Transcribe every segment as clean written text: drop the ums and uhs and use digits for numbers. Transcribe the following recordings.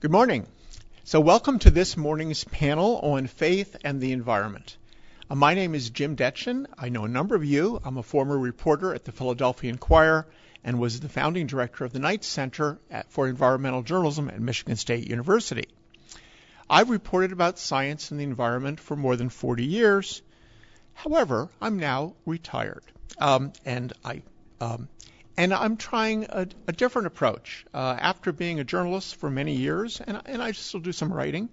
Good morning. So welcome to this morning's panel on faith and the environment. My name is Jim Detchen. I know a number of you. I'm a former reporter at the Philadelphia Inquirer and was the founding director of the Knight Center for Environmental Journalism at Michigan State University. I've reported about science and the environment for more than 40 years. However, I'm now retired, and I'm trying a different approach. After being a journalist for many years, and I still do some writing,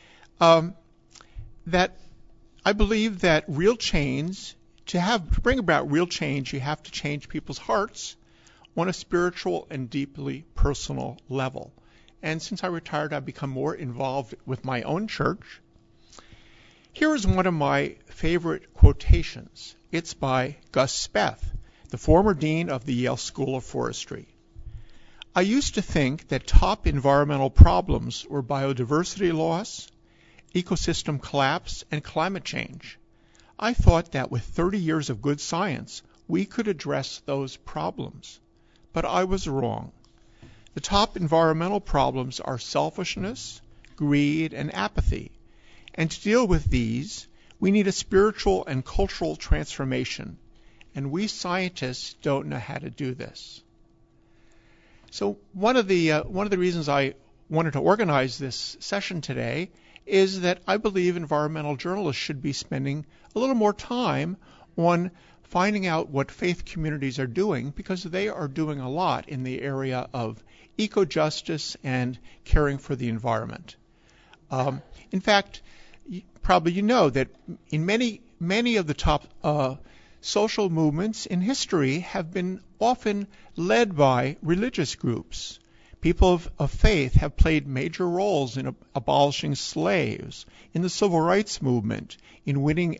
that I believe that real change, to bring about real change, you have to change people's hearts on a spiritual and deeply personal level. And since I retired, I've become more involved with my own church. Here is one of my favorite quotations. It's by Gus Speth, the former dean of the Yale School of Forestry. I used to think that top environmental problems were biodiversity loss, ecosystem collapse, and climate change. I thought that with 30 years of good science, we could address those problems. But I was wrong. The top environmental problems are selfishness, greed, and apathy. And to deal with these, we need a spiritual and cultural transformation. And we scientists don't know how to do this. So one of the reasons I wanted to organize this session today is that I believe environmental journalists should be spending a little more time on finding out what faith communities are doing, because they are doing a lot in the area of eco-justice and caring for the environment. In fact, probably you know that in many of the top social movements in history have been often led by religious groups. People of faith have played major roles in abolishing slaves, in the civil rights movement, in winning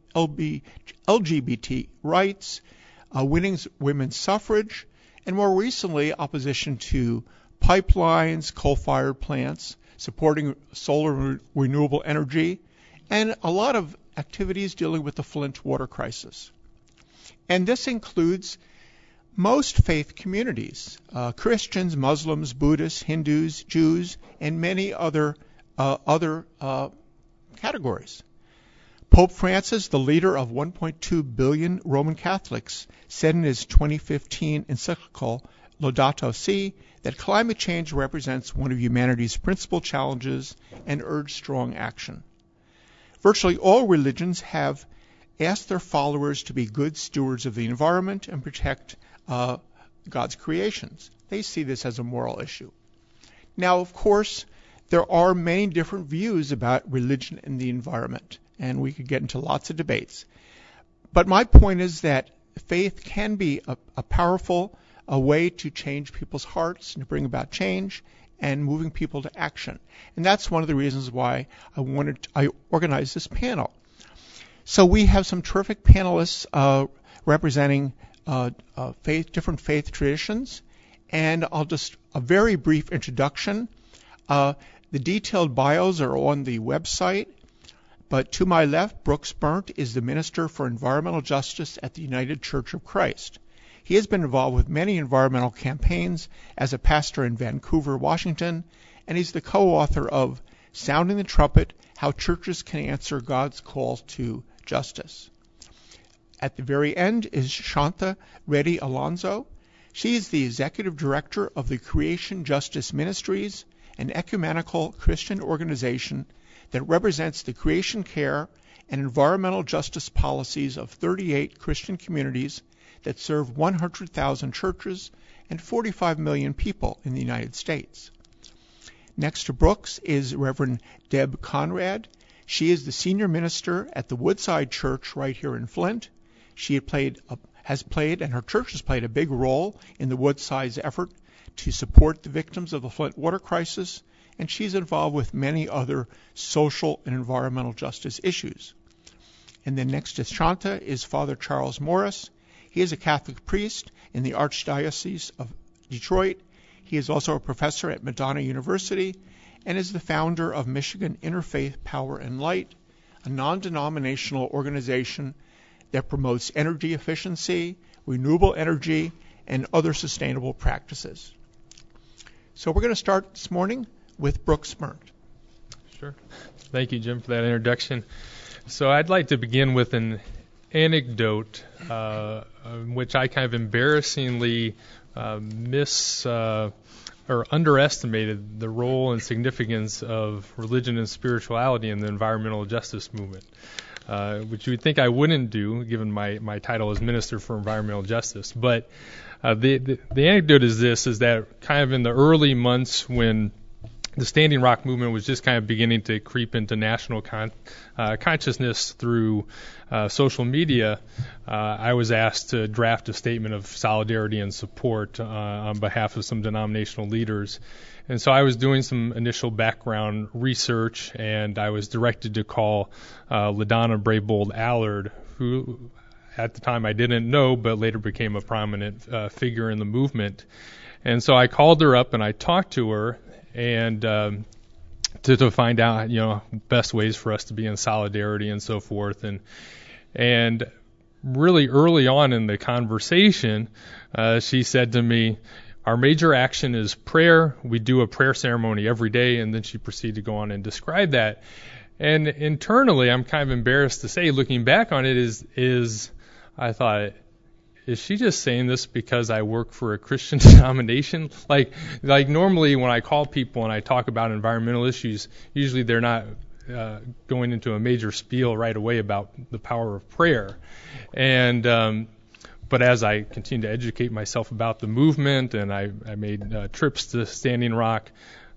LGBT rights, winning women's suffrage, and more recently opposition to pipelines, coal-fired plants, supporting solar renewable energy, and a lot of activities dealing with the Flint water crisis. And this includes most faith communities, Christians, Muslims, Buddhists, Hindus, Jews, and many other categories. Pope Francis, the leader of 1.2 billion Roman Catholics, said in his 2015 encyclical Laudato Si that climate change represents one of humanity's principal challenges and urged strong action. Virtually all religions have asked their followers to be good stewards of the environment and protect God's creations. They see this as a moral issue. Now, of course, there are many different views about religion and the environment, and we could get into lots of debates. But my point is that faith can be a powerful way to change people's hearts and to bring about change and moving people to action. And that's one of the reasons why I organized this panel. So we have some terrific panelists representing different faith traditions, and I'll just a very brief introduction. The detailed bios are on the website, but to my left, Brooks Berndt is the Minister for Environmental Justice at the United Church of Christ. He has been involved with many environmental campaigns as a pastor in Vancouver, Washington, and he's the co-author of Sounding the Trumpet: How Churches Can Answer God's Call to Justice. At the very end is Shanta Reddy Alonso. She is the executive director of the Creation Justice Ministries, an ecumenical Christian organization that represents the creation care and environmental justice policies of 38 Christian communities that serve 100,000 churches and 45 million people in the United States. Next to Brooks is Reverend Deb Conrad. She is the senior minister at the Woodside Church right here in Flint. She has played, and her church has played a big role in the Woodside's effort to support the victims of the Flint water crisis, and she's involved with many other social and environmental justice issues. And then next to Shanta is Father Charles Morris. He is a Catholic priest in the Archdiocese of Detroit. He is also a professor at Madonna University and is the founder of Michigan Interfaith Power and Light, a non-denominational organization that promotes energy efficiency, renewable energy, and other sustainable practices. So we're going to start this morning with Brooks Smirnt. Sure. Thank you, Jim, for that introduction. So I'd like to begin with an anecdote which I kind of embarrassingly or underestimated the role and significance of religion and spirituality in the environmental justice movement, which you would think I wouldn't do given my title as Minister for Environmental Justice. But the anecdote is that kind of in the early months when the Standing Rock movement was just kind of beginning to creep into national consciousness through social media, I was asked to draft a statement of solidarity and support on behalf of some denominational leaders. And so I was doing some initial background research, and I was directed to call LaDonna Braybold Allard, who at the time I didn't know, but later became a prominent figure in the movement. And so I called her up and I talked to her, and to find out, best ways for us to be in solidarity and so forth. And really early on in the conversation, she said to me, "Our major action is prayer. We do a prayer ceremony every day." And then she proceeded to go on and describe that. And internally, I'm kind of embarrassed to say, looking back on it, is I thought, is she just saying this because I work for a Christian denomination? Like normally when I call people and I talk about environmental issues, usually they're not going into a major spiel right away about the power of prayer. And but as I continue to educate myself about the movement, and I made trips to Standing Rock,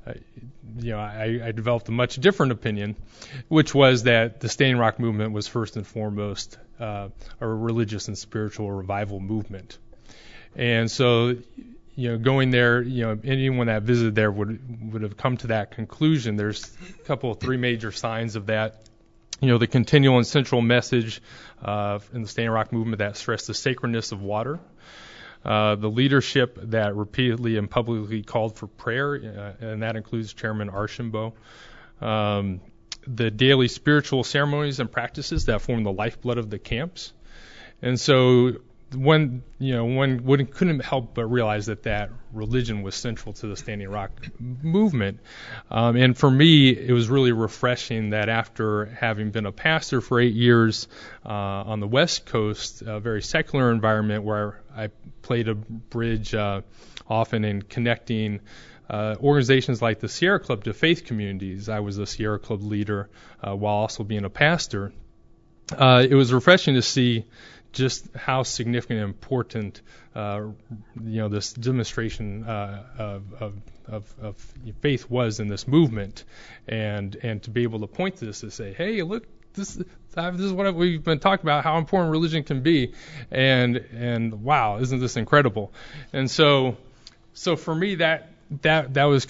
I developed a much different opinion, which was that the Standing Rock movement was first and foremost a religious and spiritual revival movement. And so, going there, anyone that visited there would have come to that conclusion. There's three major signs of that. The continual and central message in the Standing Rock movement that stressed the sacredness of water. The leadership that repeatedly and publicly called for prayer, and that includes Chairman Archambault. The daily spiritual ceremonies and practices that form the lifeblood of the camps. And so one couldn't help but realize that religion was central to the Standing Rock movement. And for me, it was really refreshing that after having been a pastor for 8 years on the West Coast, a very secular environment where I played a bridge often in connecting organizations like the Sierra Club to faith communities. I was a Sierra Club leader while also being a pastor. It was refreshing to see just how significant and important this demonstration of faith was in this movement, and to be able to point to this and say, hey, look, this is what we've been talking about, how important religion can be, and wow, isn't this incredible? And so for me that was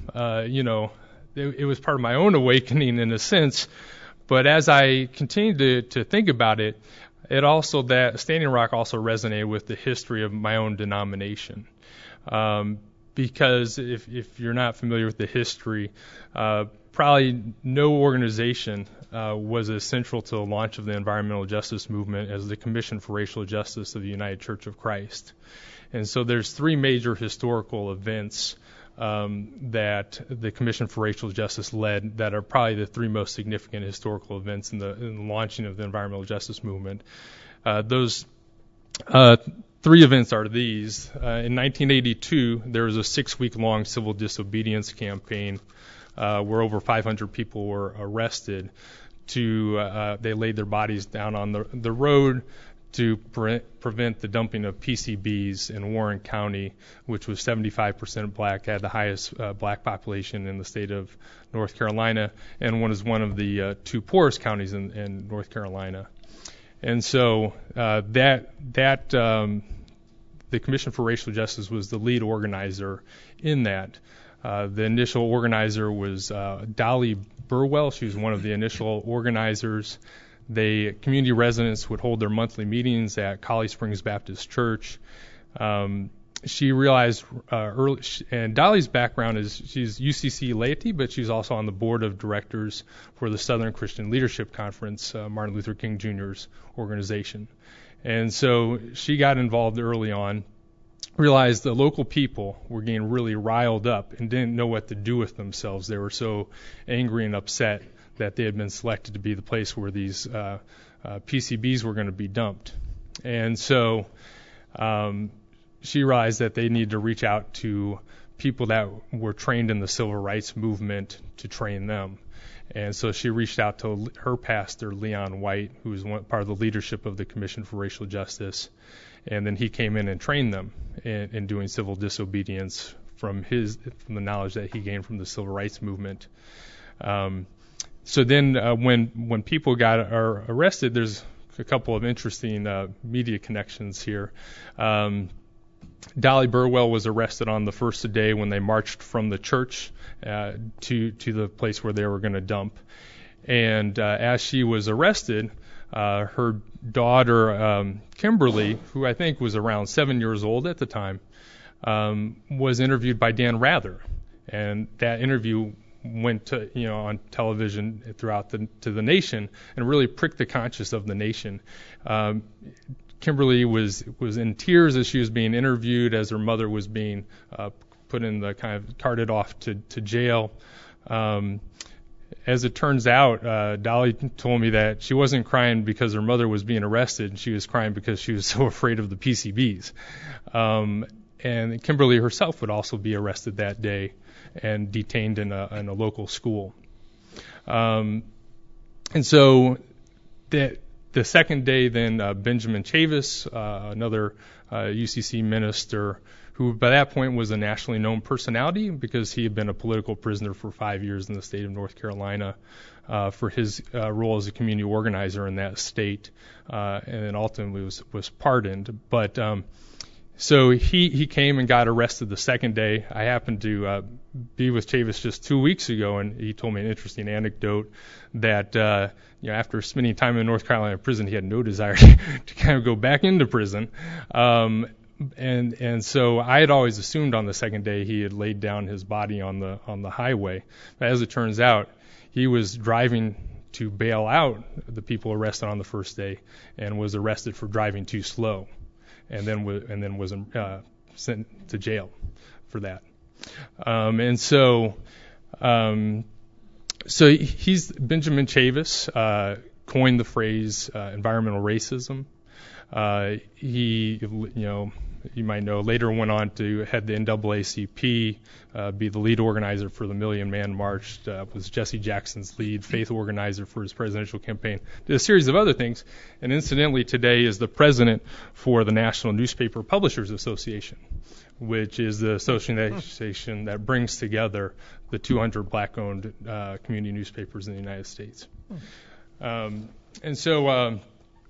it was part of my own awakening in a sense. But as I continued to think about it, that Standing Rock also resonated with the history of my own denomination. Because if you're not familiar with the history, probably no organization was as central to the launch of the environmental justice movement as the Commission for Racial Justice of the United Church of Christ. And so there's three major historical events that the Commission for Racial Justice led that are probably the three most significant historical events in the launching of the environmental justice movement. Those three events are these. In 1982, there was a 6-week-long civil disobedience campaign where over 500 people were arrested. They laid their bodies down on the road to prevent the dumping of PCBs in Warren County, which was 75% black, had the highest black population in the state of North Carolina, and was one of the two poorest counties in North Carolina. And so the Commission for Racial Justice was the lead organizer in that. The initial organizer was Dolly Burwell. She was one of the initial organizers. Community residents would hold their monthly meetings at Collie Springs Baptist Church. She realized early, and Dolly's background is she's UCC laity, but she's also on the board of directors for the Southern Christian Leadership Conference, Martin Luther King Jr.'s organization. And so she got involved early on, realized the local people were getting really riled up and didn't know what to do with themselves. They were so angry and upset that they had been selected to be the place where these PCBs were going to be dumped. And so she realized that they needed to reach out to people that were trained in the civil rights movement to train them. And so she reached out to her pastor, Leon White, who was part of the leadership of the Commission for Racial Justice. And then he came in and trained them in doing civil disobedience from the knowledge that he gained from the civil rights movement. So then when people are arrested, there's a couple of interesting media connections here. Dolly Burwell was arrested on the first day when they marched from the church to the place where they were going to dump. And as she was arrested, her daughter, Kimberly, who I think was around 7 years old at the time, was interviewed by Dan Rather. And that interview went to, on television throughout to the nation and really pricked the conscience of the nation. Kimberly was in tears as she was being interviewed, as her mother was being put in the kind of carted off to jail. As it turns out, Dolly told me that she wasn't crying because her mother was being arrested. She was crying because she was so afraid of the PCBs. And Kimberly herself would also be arrested that day and detained in a local school. And so the second day, then Benjamin Chavis, another UCC minister, who by that point was a nationally known personality because he had been a political prisoner for 5 years in the state of North Carolina for his role as a community organizer in that state, and then ultimately was pardoned. But so he came and got arrested the second day. I happened to be with Chavis just 2 weeks ago, and he told me an interesting anecdote that after spending time in North Carolina prison, he had no desire to kind of go back into prison. And so I had always assumed on the second day he had laid down his body on the highway. But as it turns out, he was driving to bail out the people arrested on the first day and was arrested for driving too slow, and then was sent to jail for that. And so he's Benjamin Chavis coined the phrase environmental racism. He, you might know, later went on to head the NAACP, be the lead organizer for the Million Man March, was Jesse Jackson's lead faith organizer for his presidential campaign, did a series of other things, and incidentally today is the president for the National Newspaper Publishers Association, which is the association that brings together the 200 black-owned community newspapers in the United States. And so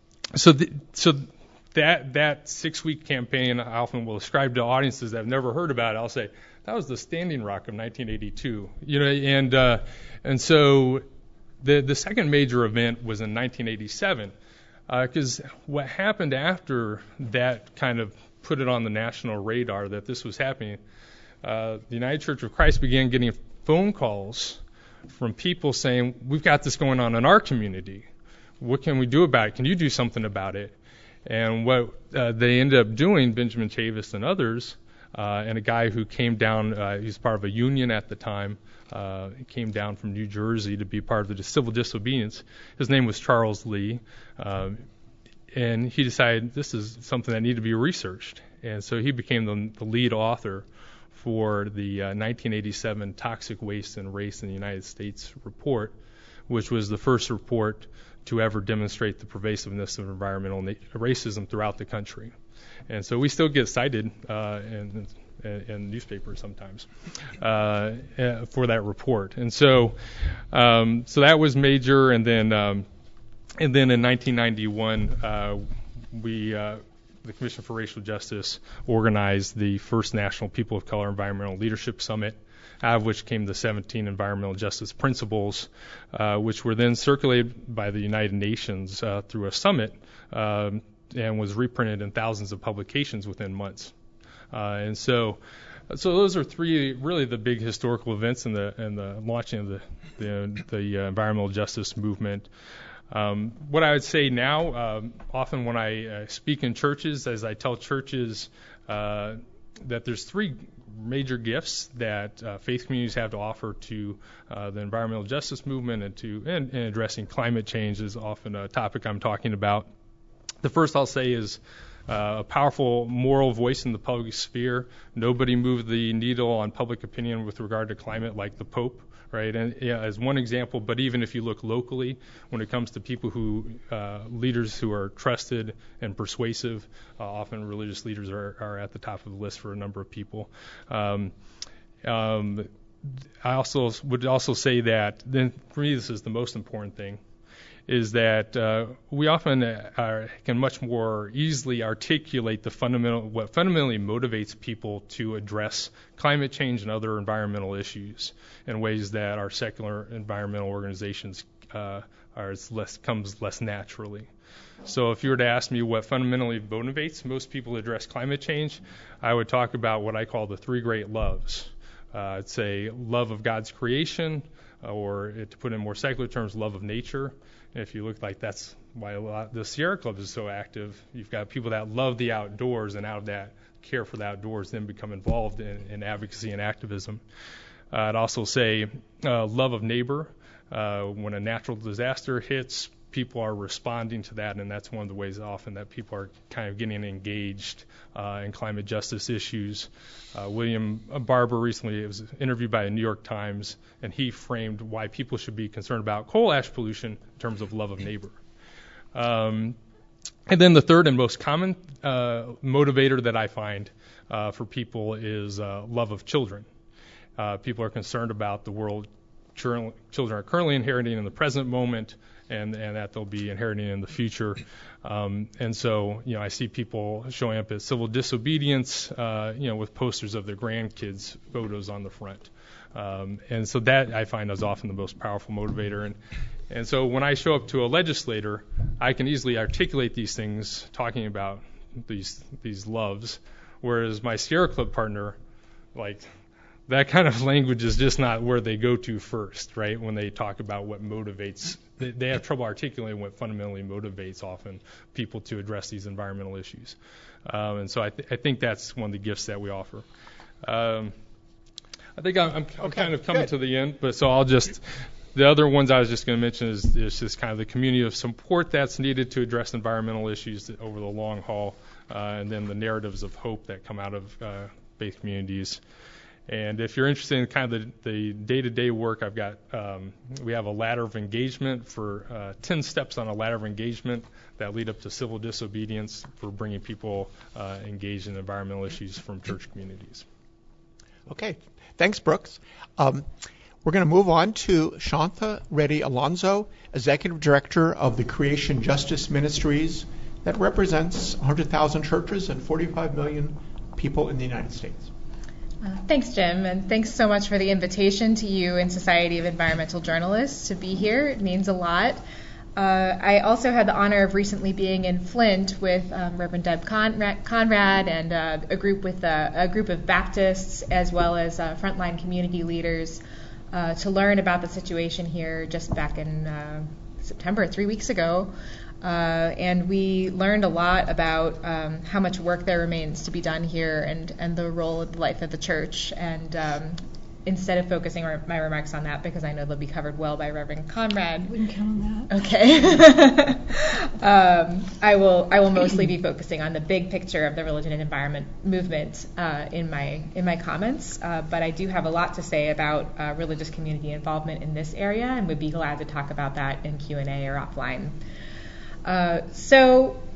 that 6-week campaign, I often will describe to audiences that have never heard about it. I'll say that was the Standing Rock of 1982. And so the second major event was in 1987, because what happened after that kind of put it on the national radar that this was happening. The United Church of Christ began getting phone calls from people saying, "We've got this going on in our community. What can we do about it? Can you do something about it?" And what they ended up doing, Benjamin Chavis and others, and a guy who came down, he was part of a union at the time, he came down from New Jersey to be part of the civil disobedience. His name was Charles Lee, and he decided this is something that needed to be researched. And so he became the lead author for the 1987 Toxic Waste and Race in the United States report, which was the first report to ever demonstrate the pervasiveness of environmental racism throughout the country. And so we still get cited in newspapers sometimes for that report. And so that was major. And then in 1991, the Commission for Racial Justice organized the first National People of Color Environmental Leadership Summit, out of which came the 17 Environmental Justice Principles, which were then circulated by the United Nations through a summit and was reprinted in thousands of publications within months. And so those are three really the big historical events in the launching of the environmental justice movement. What I would say now, often when I speak in churches, as I tell churches, that there's three major gifts that faith communities have to offer to the environmental justice movement and addressing climate change is often a topic I'm talking about. The first I'll say is a powerful moral voice in the public sphere. Nobody moved the needle on public opinion with regard to climate like the Pope, right? And as one example, but even if you look locally, when it comes to people leaders who are trusted and persuasive, often religious leaders are at the top of the list for a number of people. I also would say that, then for me this is the most important thing, is that we often can much more easily articulate what fundamentally motivates people to address climate change and other environmental issues in ways that our secular environmental organizations comes less naturally. So if you were to ask me what fundamentally motivates most people to address climate change, I would talk about what I call the three great loves. I'd say love of God's creation, or to put in more secular terms, love of nature. And if you look, like that's why the Sierra Club is so active. You've got people that love the outdoors, and out of that care for the outdoors then become involved in advocacy and activism. I'd also say love of neighbor. When a natural disaster hits, people are responding to that, and that's one of the ways often that people are kind of getting engaged in climate justice issues. William Barber recently was interviewed by the New York Times, and he framed why people should be concerned about coal ash pollution in terms of love of neighbor. And then the third and most common motivator that I find for people is love of children. People are concerned about the world children are currently inheriting in the present moment, and that they'll be inheriting in the future. And so, I see people showing up at civil disobedience, with posters of their grandkids' photos on the front. And so that I find is often the most powerful motivator. And so when I show up to a legislator, I can easily articulate these things, talking about these loves, whereas my Sierra Club partner, that kind of language is just not where they go to first, right? When they talk about what motivates, they have trouble articulating what fundamentally motivates often people to address these environmental issues. And so I think that's one of the gifts that we offer. I think I'm kind of coming to the end, but so the other ones I was just going to mention is just kind of the community of support that's needed to address environmental issues over the long haul, and then the narratives of hope that come out of faith communities. And if you're interested in kind of the day-to-day work, we have a ladder of engagement for 10 steps on a ladder of engagement that lead up to civil disobedience for bringing people engaged in environmental issues from church communities. Okay, thanks, Brooks. We're going to move on to Shantha Reddy Alonso, Executive Director of the Creation Justice Ministries that represents 100,000 churches and 45 million people in the United States. Thanks, Jim, and thanks so much for the invitation to you and Society of Environmental Journalists to be here. It means a lot. I also had the honor of recently being in Flint with Reverend Deb Conrad and a group of Baptists as well as frontline community leaders to learn about the situation here just back in September, 3 weeks ago. And we learned a lot about how much work there remains to be done here and the role of the life of the church. And instead of focusing my remarks on that, because I know they'll be covered well by Reverend Conrad. Wouldn't count on that. Okay. I will mostly be focusing on the big picture of the religion and environment movement in my comments. But I do have a lot to say about religious community involvement in this area, and would be glad to talk about that in Q&A or offline. So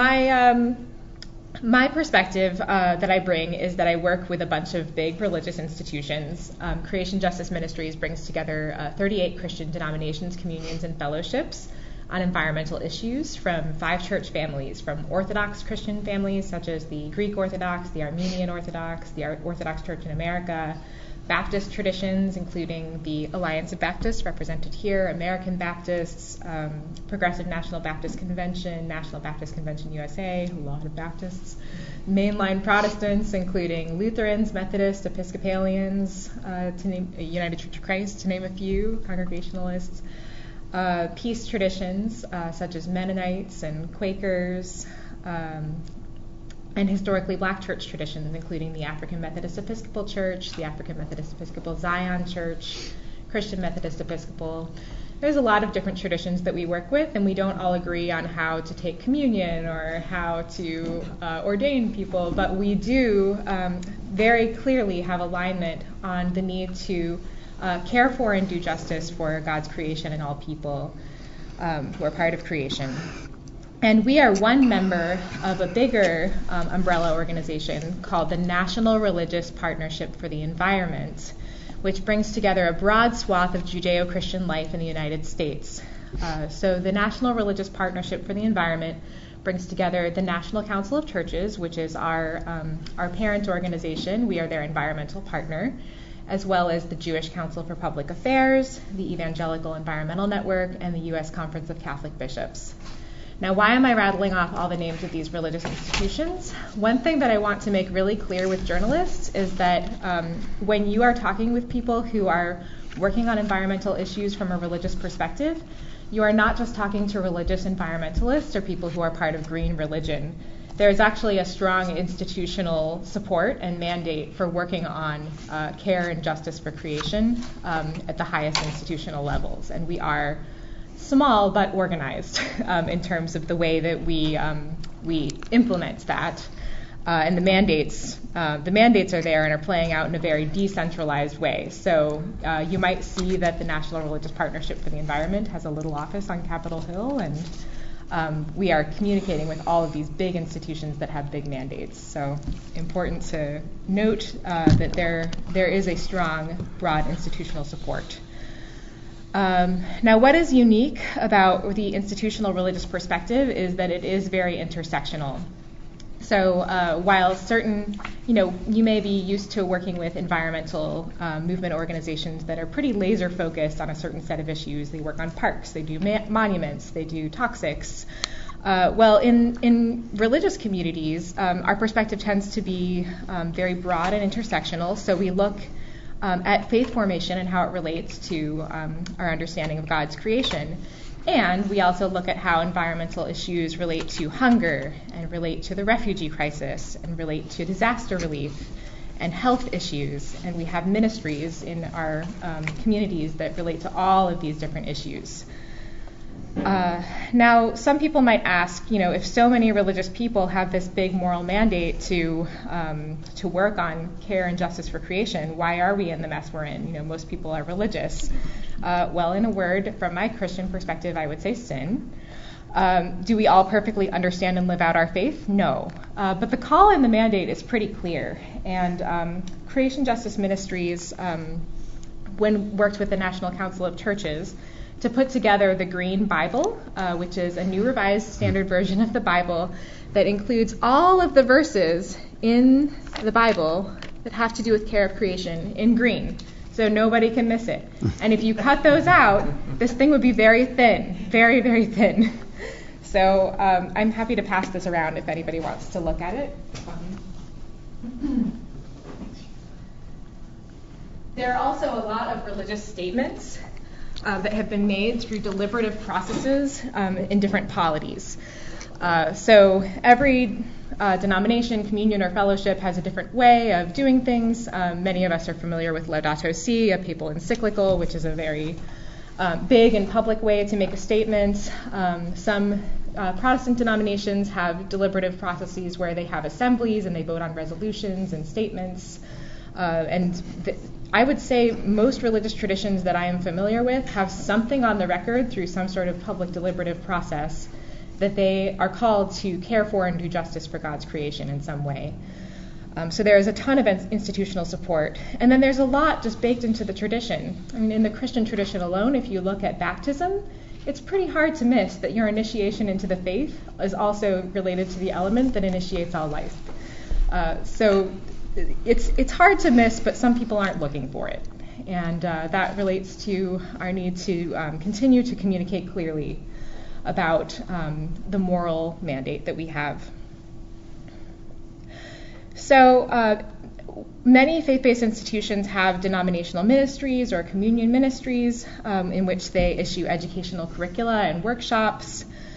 my perspective that I bring is that I work with a bunch of big religious institutions. Creation Justice Ministries brings together 38 Christian denominations, communions, and fellowships on environmental issues from 5 church families, from Orthodox Christian families such as the Greek Orthodox, the Armenian Orthodox, the Orthodox Church in America, Baptist traditions, including the Alliance of Baptists represented here, American Baptists, Progressive National Baptist Convention, National Baptist Convention USA, a lot of Baptists, mainline Protestants, including Lutherans, Methodists, Episcopalians, United Church of Christ, to name a few, Congregationalists, peace traditions such as Mennonites and Quakers, and historically Black church traditions, including the African Methodist Episcopal Church, the African Methodist Episcopal Zion Church, Christian Methodist Episcopal. There's a lot of different traditions that we work with, and we don't all agree on how to take communion or how to ordain people, but we do very clearly have alignment on the need to care for and do justice for God's creation and all people who are part of creation. And we are one member of a bigger umbrella organization called the National Religious Partnership for the Environment, which brings together a broad swath of Judeo-Christian life in the United States. So the National Religious Partnership for the Environment brings together the National Council of Churches, which is our parent organization. We are their environmental partner, as well as the Jewish Council for Public Affairs, the Evangelical Environmental Network, and the U.S. Conference of Catholic Bishops. Now, why am I rattling off all the names of these religious institutions? One thing that I want to make really clear with journalists is that when you are talking with people who are working on environmental issues from a religious perspective, you are not just talking to religious environmentalists or people who are part of green religion. There is actually a strong institutional support and mandate for working on care and justice for creation at the highest institutional levels. And we are small but organized in terms of the way that we implement that, and the mandates are there and are playing out in a very decentralized way. So you might see that the National Religious Partnership for the Environment has a little office on Capitol Hill, and we are communicating with all of these big institutions that have big mandates. So important to note that there is a strong, broad institutional support. Now, what is unique about the institutional religious perspective is that it is very intersectional. So while certain, you may be used to working with environmental movement organizations that are pretty laser focused on a certain set of issues. They work on parks, they do monuments, they do toxics. Well, in religious communities, our perspective tends to be very broad and intersectional. So we look at faith formation and how it relates to our understanding of God's creation. And we also look at how environmental issues relate to hunger and relate to the refugee crisis and relate to disaster relief and health issues. And we have ministries in our communities that relate to all of these different issues. Now, some people might ask, if so many religious people have this big moral mandate to work on care and justice for creation, why are we in the mess we're in? Most people are religious. Well, in a word, from my Christian perspective, I would say sin. Do we all perfectly understand and live out our faith? No. But the call and the mandate is pretty clear. And Creation Justice Ministries, when worked with the National Council of Churches, to put together the Green Bible, which is a new revised standard version of the Bible that includes all of the verses in the Bible that have to do with care of creation in green, so nobody can miss it. And if you cut those out, this thing would be very thin, very, very thin. So I'm happy to pass this around if anybody wants to look at it. There are also a lot of religious statements that have been made through deliberative processes in different polities. So every denomination, communion, or fellowship has a different way of doing things. Many of us are familiar with Laudato Si, a papal encyclical, which is a very big and public way to make a statement. Some Protestant denominations have deliberative processes where they have assemblies and they vote on resolutions and statements. I would say most religious traditions that I am familiar with have something on the record through some sort of public deliberative process that they are called to care for and do justice for God's creation in some way. So there is a ton of institutional support. And then there's a lot just baked into the tradition. I mean, in the Christian tradition alone, if you look at baptism, it's pretty hard to miss that your initiation into the faith is also related to the element that initiates all life. So it's hard to miss, but some people aren't looking for it. And that relates to our need to continue to communicate clearly about the moral mandate that we have. So many faith-based institutions have denominational ministries or communion ministries in which they issue educational curricula and workshops,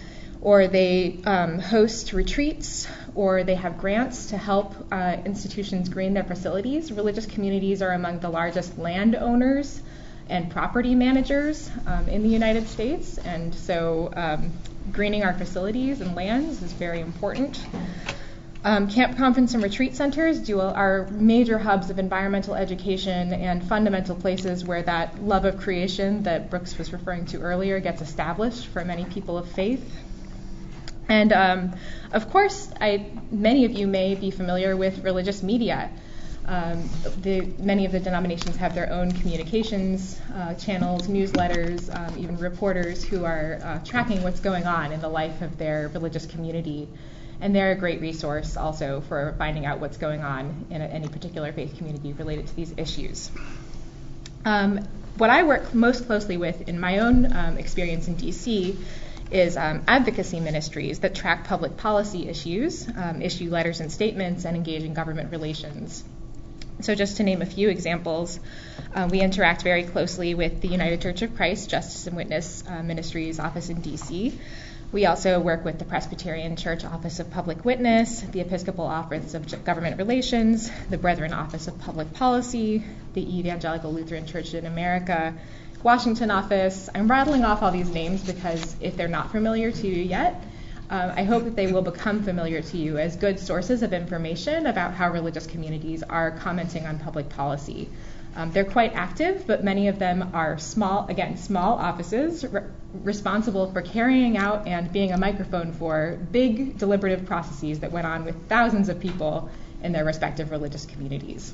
or they host retreats, or they have grants to help institutions green their facilities. Religious communities are among the largest landowners and property managers in the United States, and so greening our facilities and lands is very important. Camp, conference, and retreat centers are major hubs of environmental education and fundamental places where that love of creation that Brooks was referring to earlier gets established for many people of faith. And of course, many of you may be familiar with religious media. Many of the denominations have their own communications channels, newsletters, even reporters who are tracking what's going on in the life of their religious community. And they're a great resource also for finding out what's going on in any particular faith community related to these issues. What I work most closely with in my own experience in DC is advocacy ministries that track public policy issues, issue letters and statements, and engage in government relations. So just to name a few examples, we interact very closely with the United Church of Christ Justice and Witness Ministries office in DC. We also work with the Presbyterian Church Office of Public Witness, the Episcopal Office of Government Relations, the Brethren Office of Public Policy, the Evangelical Lutheran Church in America, Washington Office. I'm rattling off all these names because if they're not familiar to you yet, I hope that they will become familiar to you as good sources of information about how religious communities are commenting on public policy. They're quite active, but many of them are small offices responsible for carrying out and being a microphone for big deliberative processes that went on with thousands of people in their respective religious communities.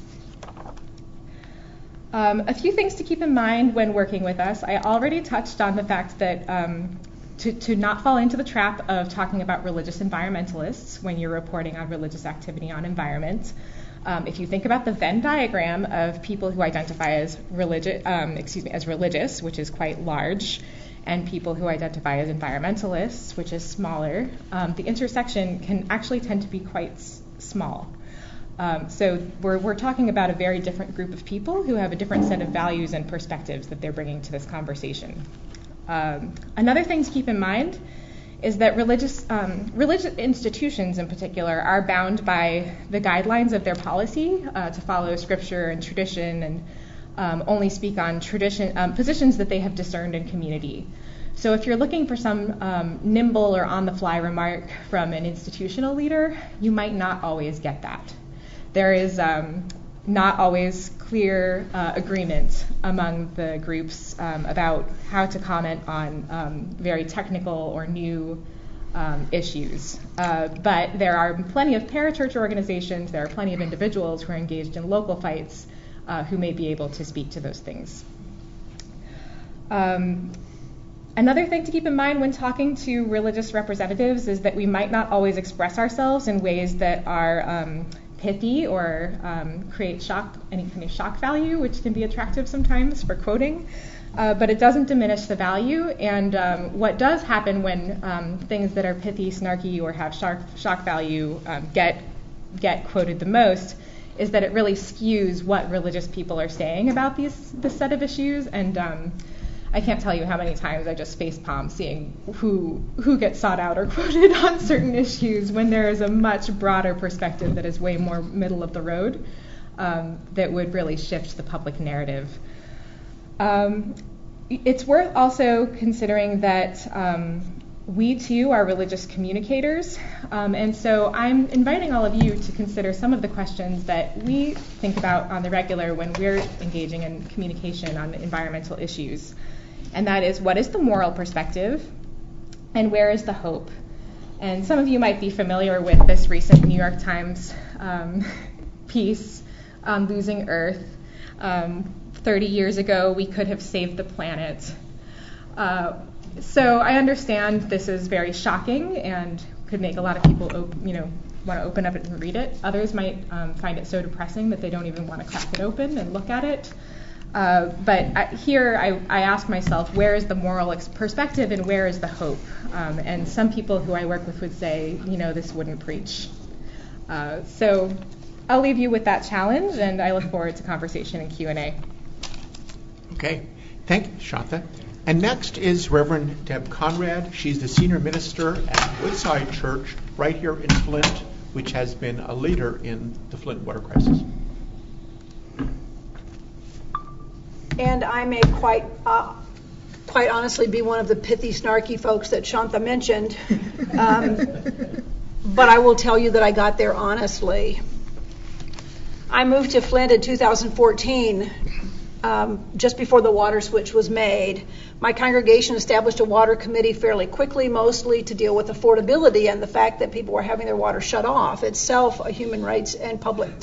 A few things to keep in mind when working with us. I already touched on the fact that to not fall into the trap of talking about religious environmentalists when you're reporting on religious activity on environment. If you think about the Venn diagram of people who identify as religious, which is quite large, and people who identify as environmentalists, which is smaller, the intersection can actually tend to be quite small. So we're talking about a very different group of people who have a different set of values and perspectives that they're bringing to this conversation. Another thing to keep in mind is that religious institutions in particular are bound by the guidelines of their policy to follow scripture and tradition and only speak on positions that they have discerned in community. So if you're looking for some nimble or on-the-fly remark from an institutional leader, you might not always get that. There is not always clear agreement among the groups about how to comment on very technical or new issues. But there are plenty of parachurch organizations, there are plenty of individuals who are engaged in local fights who may be able to speak to those things. Another thing to keep in mind when talking to religious representatives is that we might not always express ourselves in ways that are pithy or create any kind of shock value, which can be attractive sometimes for quoting, but it doesn't diminish the value. And what does happen when things that are pithy, snarky, or have shock value get quoted the most is that it really skews what religious people are saying about this set of issues. And I can't tell you how many times I just facepalm seeing who gets sought out or quoted on certain issues when there is a much broader perspective that is way more middle of the road that would really shift the public narrative. It's worth also considering that we too are religious communicators, and so I'm inviting all of you to consider some of the questions that we think about on the regular when we're engaging in communication on environmental issues. And that is, what is the moral perspective and where is the hope? And some of you might be familiar with this recent New York Times piece on losing Earth. 30 years ago, we could have saved the planet. So I understand this is very shocking and could make a lot of people want to open up it and read it. Others might find it so depressing that they don't even want to crack it open and look at it. But here I ask myself, where is the moral perspective and where is the hope? And some people who I work with would say, this wouldn't preach. So I'll leave you with that challenge, and I look forward to conversation and Q&A. Okay. Thank you, Shanta. And next is Reverend Deb Conrad. She's the senior minister at Woodside Church right here in Flint, which has been a leader in the Flint water crisis. And I may quite honestly be one of the pithy, snarky folks that Shantha mentioned, but I will tell you that I got there honestly. I moved to Flint in 2014, just before the water switch was made. My congregation established a water committee fairly quickly, mostly to deal with affordability and the fact that people were having their water shut off, itself a human rights issue and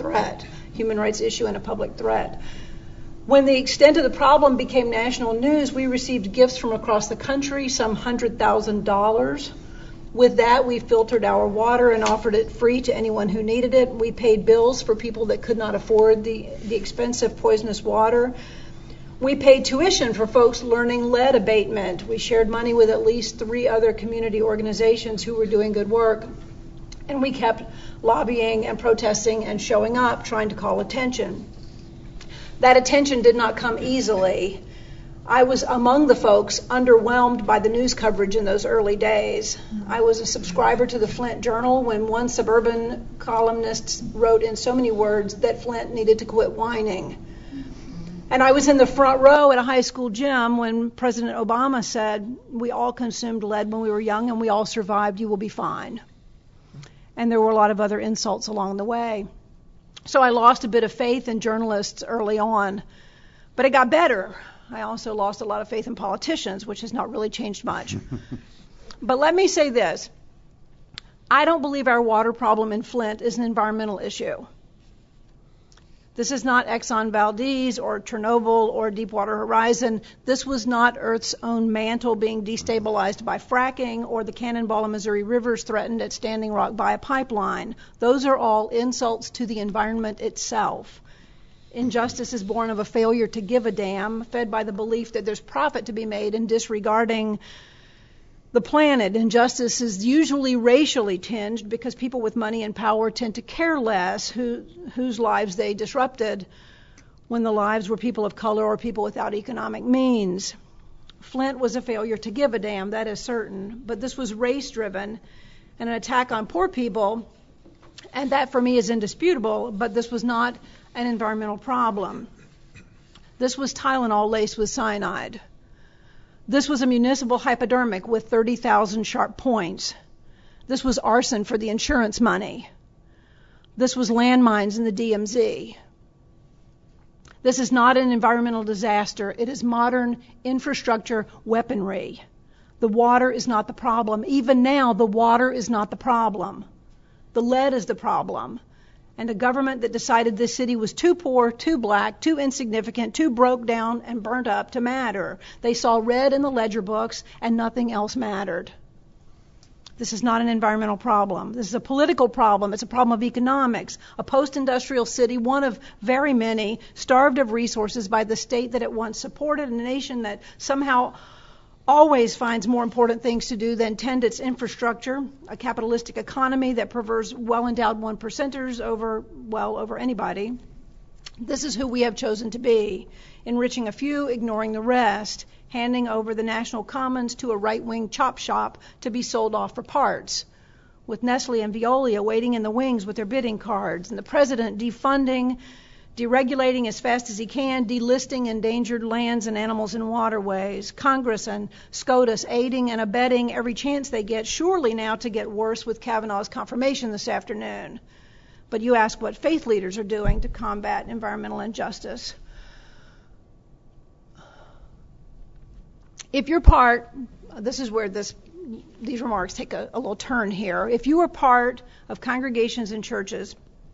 a public threat. When the extent of the problem became national news, we received gifts from across the country, some $100,000. With that, we filtered our water and offered it free to anyone who needed it. We paid bills for people that could not afford the expensive poisonous water. We paid tuition for folks learning lead abatement. We shared money with at least 3 other community organizations who were doing good work. And we kept lobbying and protesting and showing up, trying to call attention. That attention did not come easily. I was among the folks underwhelmed by the news coverage in those early days. I was a subscriber to the Flint Journal when one suburban columnist wrote in so many words that Flint needed to quit whining. And I was in the front row at a high school gym when President Obama said, "We all consumed lead when we were young and we all survived, you will be fine." And there were a lot of other insults along the way. So I lost a bit of faith in journalists early on, but it got better. I also lost a lot of faith in politicians, which has not really changed much. But let me say this. I don't believe our water problem in Flint is an environmental issue. This is not Exxon Valdez or Chernobyl or Deepwater Horizon. This was not Earth's own mantle being destabilized by fracking or the Cannonball and Missouri rivers threatened at Standing Rock by a pipeline. Those are all insults to the environment itself. Injustice is born of a failure to give a damn, fed by the belief that there's profit to be made in disregarding the planet. Injustice is usually racially tinged because people with money and power tend to care less whose lives they disrupted when the lives were people of color or people without economic means. Flint was a failure to give a damn, that is certain, but this was race-driven and an attack on poor people, and that for me is indisputable, but this was not an environmental problem. This was Tylenol laced with cyanide. This was a municipal hypodermic with 30,000 sharp points. This was arson for the insurance money. This was landmines in the DMZ. This is not an environmental disaster. It is modern infrastructure weaponry. The water is not the problem. Even now, the water is not the problem. The lead is the problem. And a government that decided this city was too poor, too black, too insignificant, too broke down and burnt up to matter. They saw red in the ledger books and nothing else mattered. This is not an environmental problem. This is a political problem. It's a problem of economics. A post-industrial city, one of very many, starved of resources by the state that it once supported, and a nation that somehow always finds more important things to do than tend its infrastructure, a capitalistic economy that prefers well-endowed one-percenters over anybody. This is who we have chosen to be, enriching a few, ignoring the rest, handing over the national commons to a right-wing chop shop to be sold off for parts, with Nestle and Veolia waiting in the wings with their bidding cards, and the president defunding, deregulating as fast as he can, delisting endangered lands and animals and waterways. Congress and SCOTUS aiding and abetting every chance they get, surely now to get worse with Kavanaugh's confirmation this afternoon. But you ask what faith leaders are doing to combat environmental injustice. If you're part, this is where these remarks take a little turn here. If you are part of congregations and churches,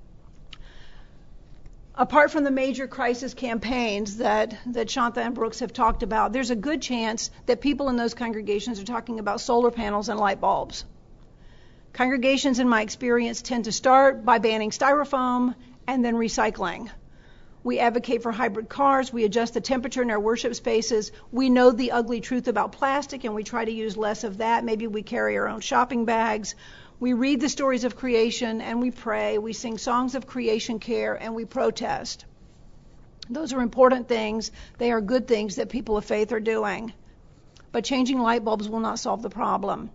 apart from the major crisis campaigns that Shantha and Brooks have talked about, there's a good chance that people in those congregations are talking about solar panels and light bulbs. Congregations, in my experience, tend to start by banning styrofoam and then recycling. We advocate for hybrid cars. We adjust the temperature in our worship spaces. We know the ugly truth about plastic, and we try to use less of that. Maybe we carry our own shopping bags. We read the stories of creation, and we pray. We sing songs of creation care, and we protest. Those are important things. They are good things that people of faith are doing. but changing light bulbs will not solve the problem.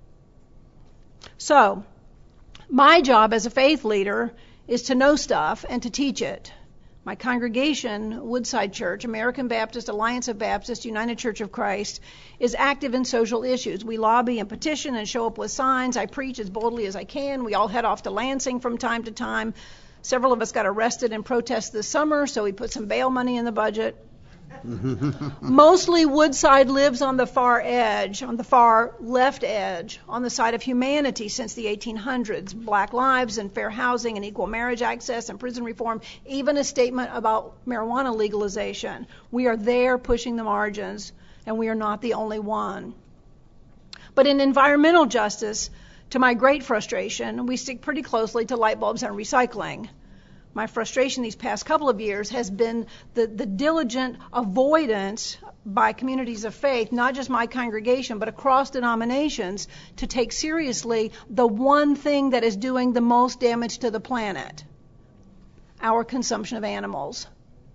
So, my job as a faith leader is to know stuff and to teach it. My congregation, Woodside Church, American Baptist, Alliance of Baptists, United Church of Christ, is active in social issues. We lobby and petition and show up with signs. I preach as boldly as I can. We all head off to Lansing from time to time. Several of us got arrested in protest this summer, so we put some bail money in the budget. Mostly Woodside lives on the far edge, on the far left edge, on the side of humanity since the 1800s. Black lives and fair housing and equal marriage access and prison reform, even a statement about marijuana legalization. We are there pushing the margins, and we are not the only one. But in environmental justice, to my great frustration, we stick pretty closely to light bulbs and recycling. My frustration these past couple of years has been the diligent avoidance by communities of faith, not just my congregation, but across denominations, to take seriously the one thing that is doing the most damage to the planet: our consumption of animals.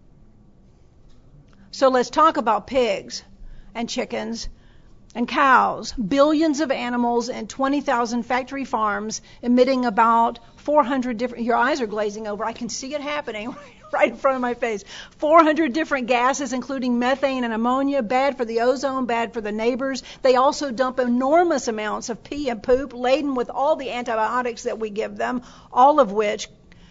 So let's talk about pigs and chickens and cows. Billions of animals and 20,000 factory farms emitting about 400 different, your eyes are glazing over, I can see it happening right in front of my face, 400 different gases, including methane and ammonia, bad for the ozone, bad for the neighbors. They also dump enormous amounts of pee and poop laden with all the antibiotics that we give them, all of which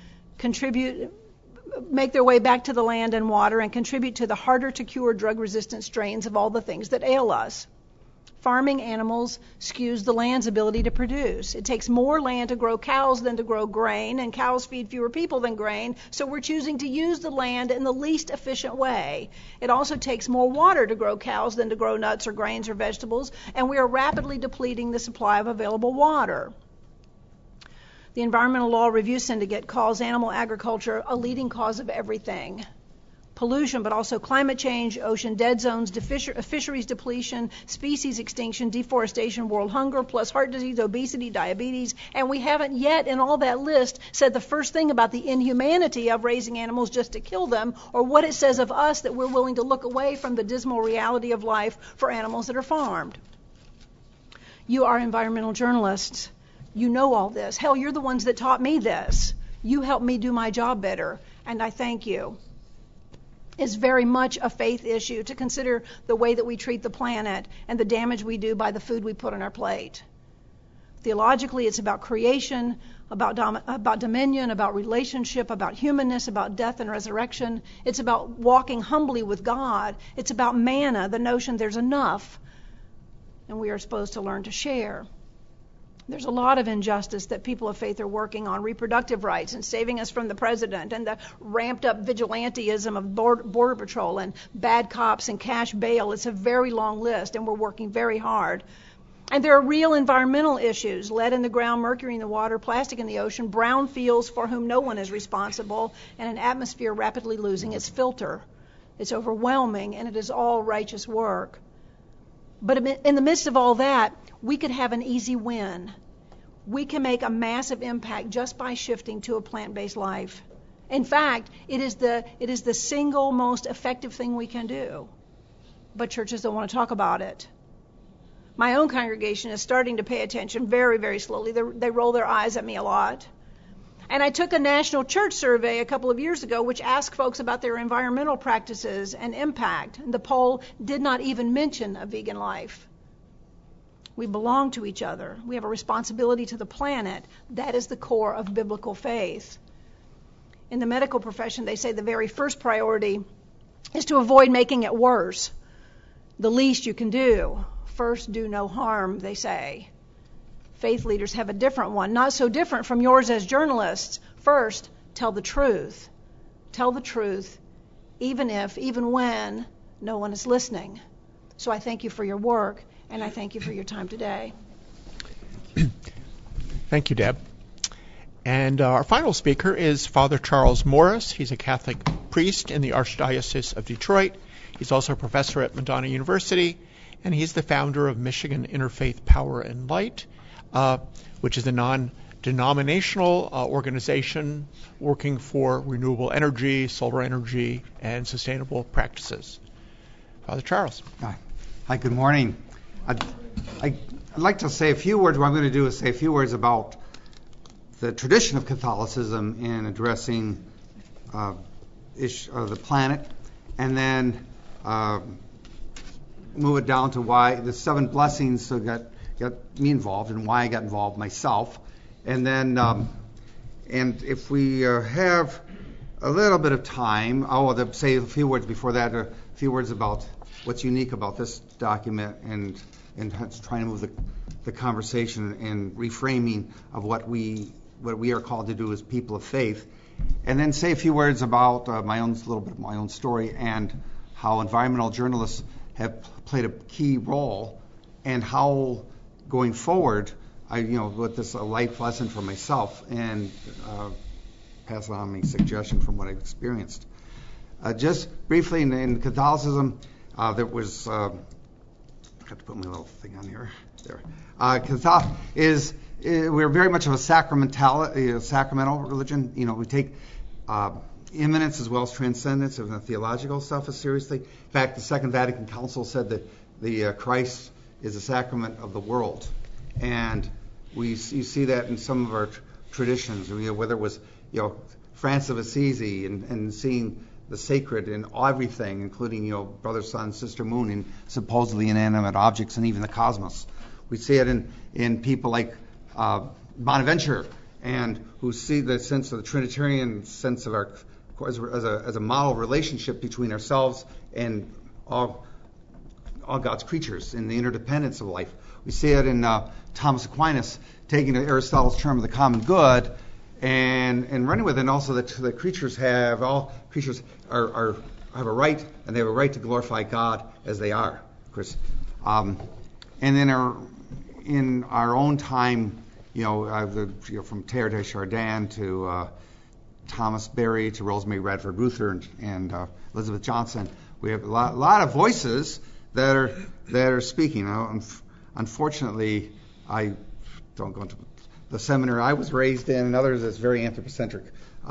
make their way back to the land and water and contribute to the harder to cure drug-resistant strains of all the things that ail us. Farming animals skews the land's ability to produce. It takes more land to grow cows than to grow grain, and cows feed fewer people than grain, so we're choosing to use the land in the least efficient way. It also takes more water to grow cows than to grow nuts or grains or vegetables, and we are rapidly depleting the supply of available water. The Environmental Law Review Syndicate calls animal agriculture a leading cause of everything. Pollution, but also climate change, ocean dead zones, fisheries depletion, species extinction, deforestation, world hunger, plus heart disease, obesity, diabetes. And we haven't yet, in all that list, said the first thing about the inhumanity of raising animals just to kill them, or what it says of us that we're willing to look away from the dismal reality of life for animals that are farmed. You are environmental journalists. You know all this. Hell, you're the ones that taught me this. You helped me do my job better, and I thank you. It's very much a faith issue to consider the way that we treat the planet and the damage we do by the food we put on our plate. Theologically, it's about creation, about dominion, about relationship, about humanness, about death and resurrection. It's about walking humbly with God. It's about manna, the notion there's enough, and we are supposed to learn to share. There's a lot of injustice that people of faith are working on: reproductive rights and saving us from the president, and the ramped up vigilantism of Border Patrol and bad cops and cash bail. It's a very long list, and we're working very hard. And there are real environmental issues: lead in the ground, mercury in the water, plastic in the ocean, brown fields for whom no one is responsible, and an atmosphere rapidly losing its filter. It's overwhelming, and it is all righteous work. But in the midst of all that, we could have an easy win. We can make a massive impact just by shifting to a plant-based life. In fact, it is the single most effective thing we can do. But churches don't want to talk about it. My own congregation is starting to pay attention very, very slowly. They roll their eyes at me a lot. And I took a national church survey a couple of years ago which asked folks about their environmental practices and impact. And the poll did not even mention a vegan life. We belong to each other. We have a responsibility to the planet. That is the core of biblical faith. In the medical profession, they say the very first priority is to avoid making it worse. The least you can do. First, do no harm, they say. Faith leaders have a different one, not so different from yours as journalists. First, tell the truth. Tell the truth, even when no one is listening. So I thank you for your work, and I thank you for your time today. Thank you, Deb. And our final speaker is Father Charles Morris. He's a Catholic priest in the Archdiocese of Detroit. He's also a professor at Madonna University, and he's the founder of Michigan Interfaith Power and Light, which is a non-denominational organization working for renewable energy, solar energy, and sustainable practices. Father Charles. Hi, good morning. I'd like to say a few words. What I'm going to do is say a few words about the tradition of Catholicism in addressing the planet, and then move it down to why the 7 blessings got me involved and why I got involved myself. And then, and if we have a little bit of time, I'll say a few words before that, a few words about what's unique about this document and trying to move the conversation and reframing of what we are called to do as people of faith. And then say a few words about a little bit of my own story and how environmental journalists have played a key role, and how going forward, with this a life lesson for myself, and pass on my suggestion from what I've experienced. Just briefly, in Catholicism, there was. I have to put my little thing on here. There. Catholic is. We're very much of a sacramental religion. We take immanence as well as transcendence of the theological stuff seriously. In fact, the Second Vatican Council said that the Christ is a sacrament of the world, and you see that in some of our traditions. Whether it was Francis of Assisi and seeing the sacred in everything, including Brother Sun, Sister Moon, and supposedly inanimate objects, and even the cosmos. We see it in people like Bonaventure, and who see the sense of the Trinitarian sense of our as a model relationship between ourselves and all God's creatures in the interdependence of life. We see it in Thomas Aquinas taking Aristotle's term of the common good and running with it, and also that the creatures have a right, and they have a right to glorify God as they are, of course. And then in our own time, from Teilhard de Chardin to Thomas Berry to Rosemary Radford Ruther and Elizabeth Johnson, we have a lot of voices that are speaking. Unfortunately, I don't go into the seminary I was raised in, and others. It's very anthropocentric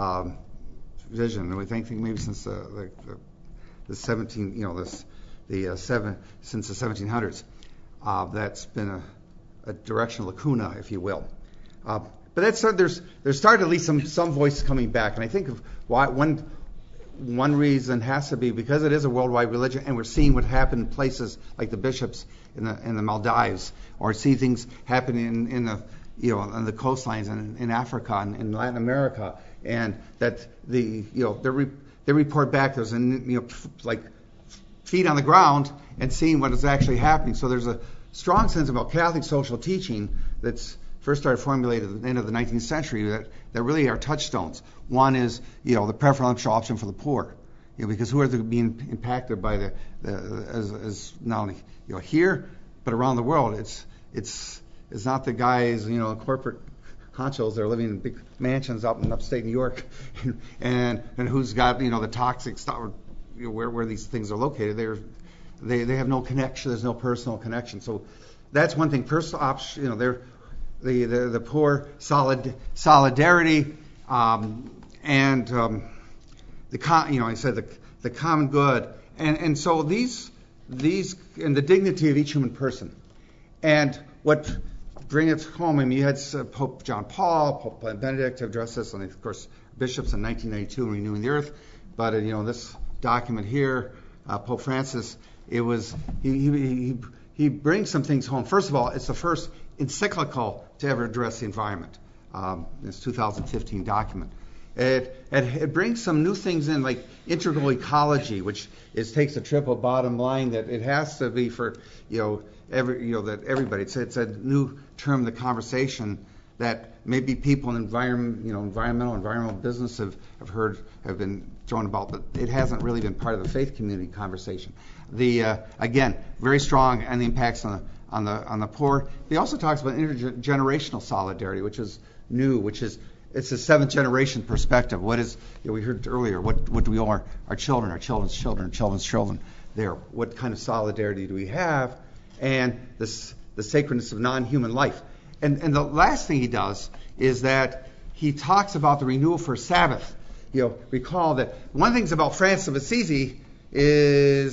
vision. And we think maybe since the 1700s, that's been a directional lacuna, if you will. But there's started at least some voices coming back, and I think of why one reason has to be because it is a worldwide religion, and we're seeing what happened in places like the bishops in the Maldives, or see things happening in the on the coastlines and in Africa and in Latin America, and that they report back there's like feet on the ground and seeing what is actually happening. So there's a strong sense about Catholic social teaching that's first started formulated at the end of the 19th century that really are touchstones. One is the preferential option for the poor, because who are being impacted by the as not only here but around the world. It's not the guys corporate honchos that are living in big mansions up in upstate New York and who's got the toxic stuff where these things are located. They have no connection. There's no personal connection. So that's one thing. Personal option. They're the poor solidarity and I said the common good and so these and the dignity of each human person. And what bring it home, you had Pope John Paul, Pope Benedict have addressed this, and of course bishops in 1992 in Renewing the Earth. But this document here, Pope Francis, it was he brings some things home. First of all, it's the first encyclical to ever address the environment. This 2015 document. It brings some new things in, like integral ecology, which takes a triple bottom line that it has to be for that everybody. It's a new term in the conversation that maybe people in environmental business have been thrown about, but it hasn't really been part of the faith community conversation. Again, very strong on the impacts on the poor. He also talks about intergenerational solidarity, which is new, it's a seventh generation perspective. What is, we heard earlier, what do we owe our children, our children's children, children's children there? What kind of solidarity do we have? And the sacredness of non-human life. And the last thing he does is that he talks about the renewal for Sabbath. Recall that one of the things about Francis of Assisi is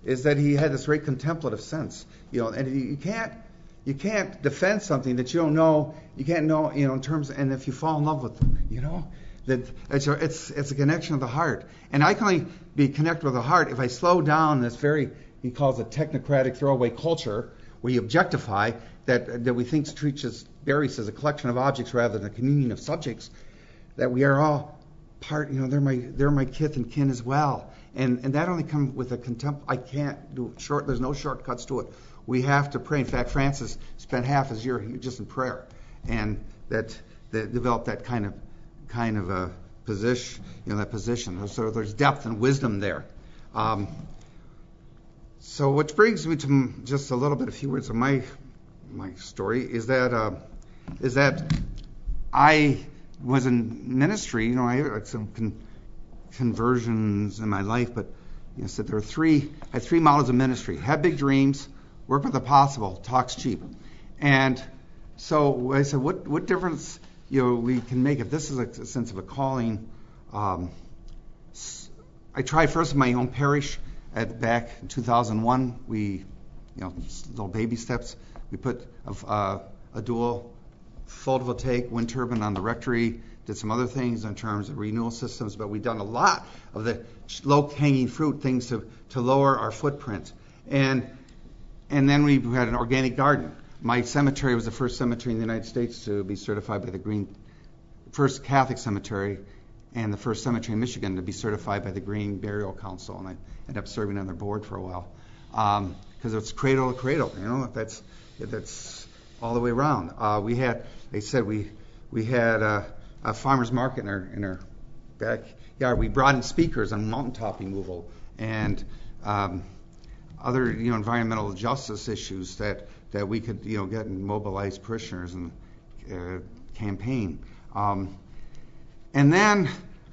is that he had this very contemplative sense. And you can't defend something that you don't know. You can't know, in terms. And if you fall in love with them, that it's a connection of the heart. And I can only be connected with the heart if I slow down this he calls it technocratic throwaway culture, where you objectify, that we think treats berries as a collection of objects rather than a communion of subjects, that we are all part, they're my kith and kin as well. And that only comes with a contempt. I can't do it there's no shortcuts to it. We have to pray. In fact, Francis spent half his year just in prayer, and that developed that kind of a position, that position. So there's depth and wisdom there. So which brings me to just a few words of my story is that I was in ministry. I had some conversions in my life, but said there were I had three models of ministry: have big dreams, work with the possible, talks cheap. And so I said, what difference we can make if this is a sense of a calling? I tried first in my own parish. Back in 2001, we, little baby steps. We put a dual photovoltaic wind turbine on the rectory. Did some other things in terms of renewal systems, but we've done a lot of the low-hanging fruit things to lower our footprint. And then we had an organic garden. My cemetery was the first cemetery in the United States to be certified by the first Catholic cemetery, and the first cemetery in Michigan to be certified by the Green Burial Council, and I ended up serving on their board for a while because it's cradle to cradle. That's all the way around. We had a farmers market in our backyard. We brought in speakers on mountaintop removal and other environmental justice issues that we could get and mobilize parishioners and campaign. And then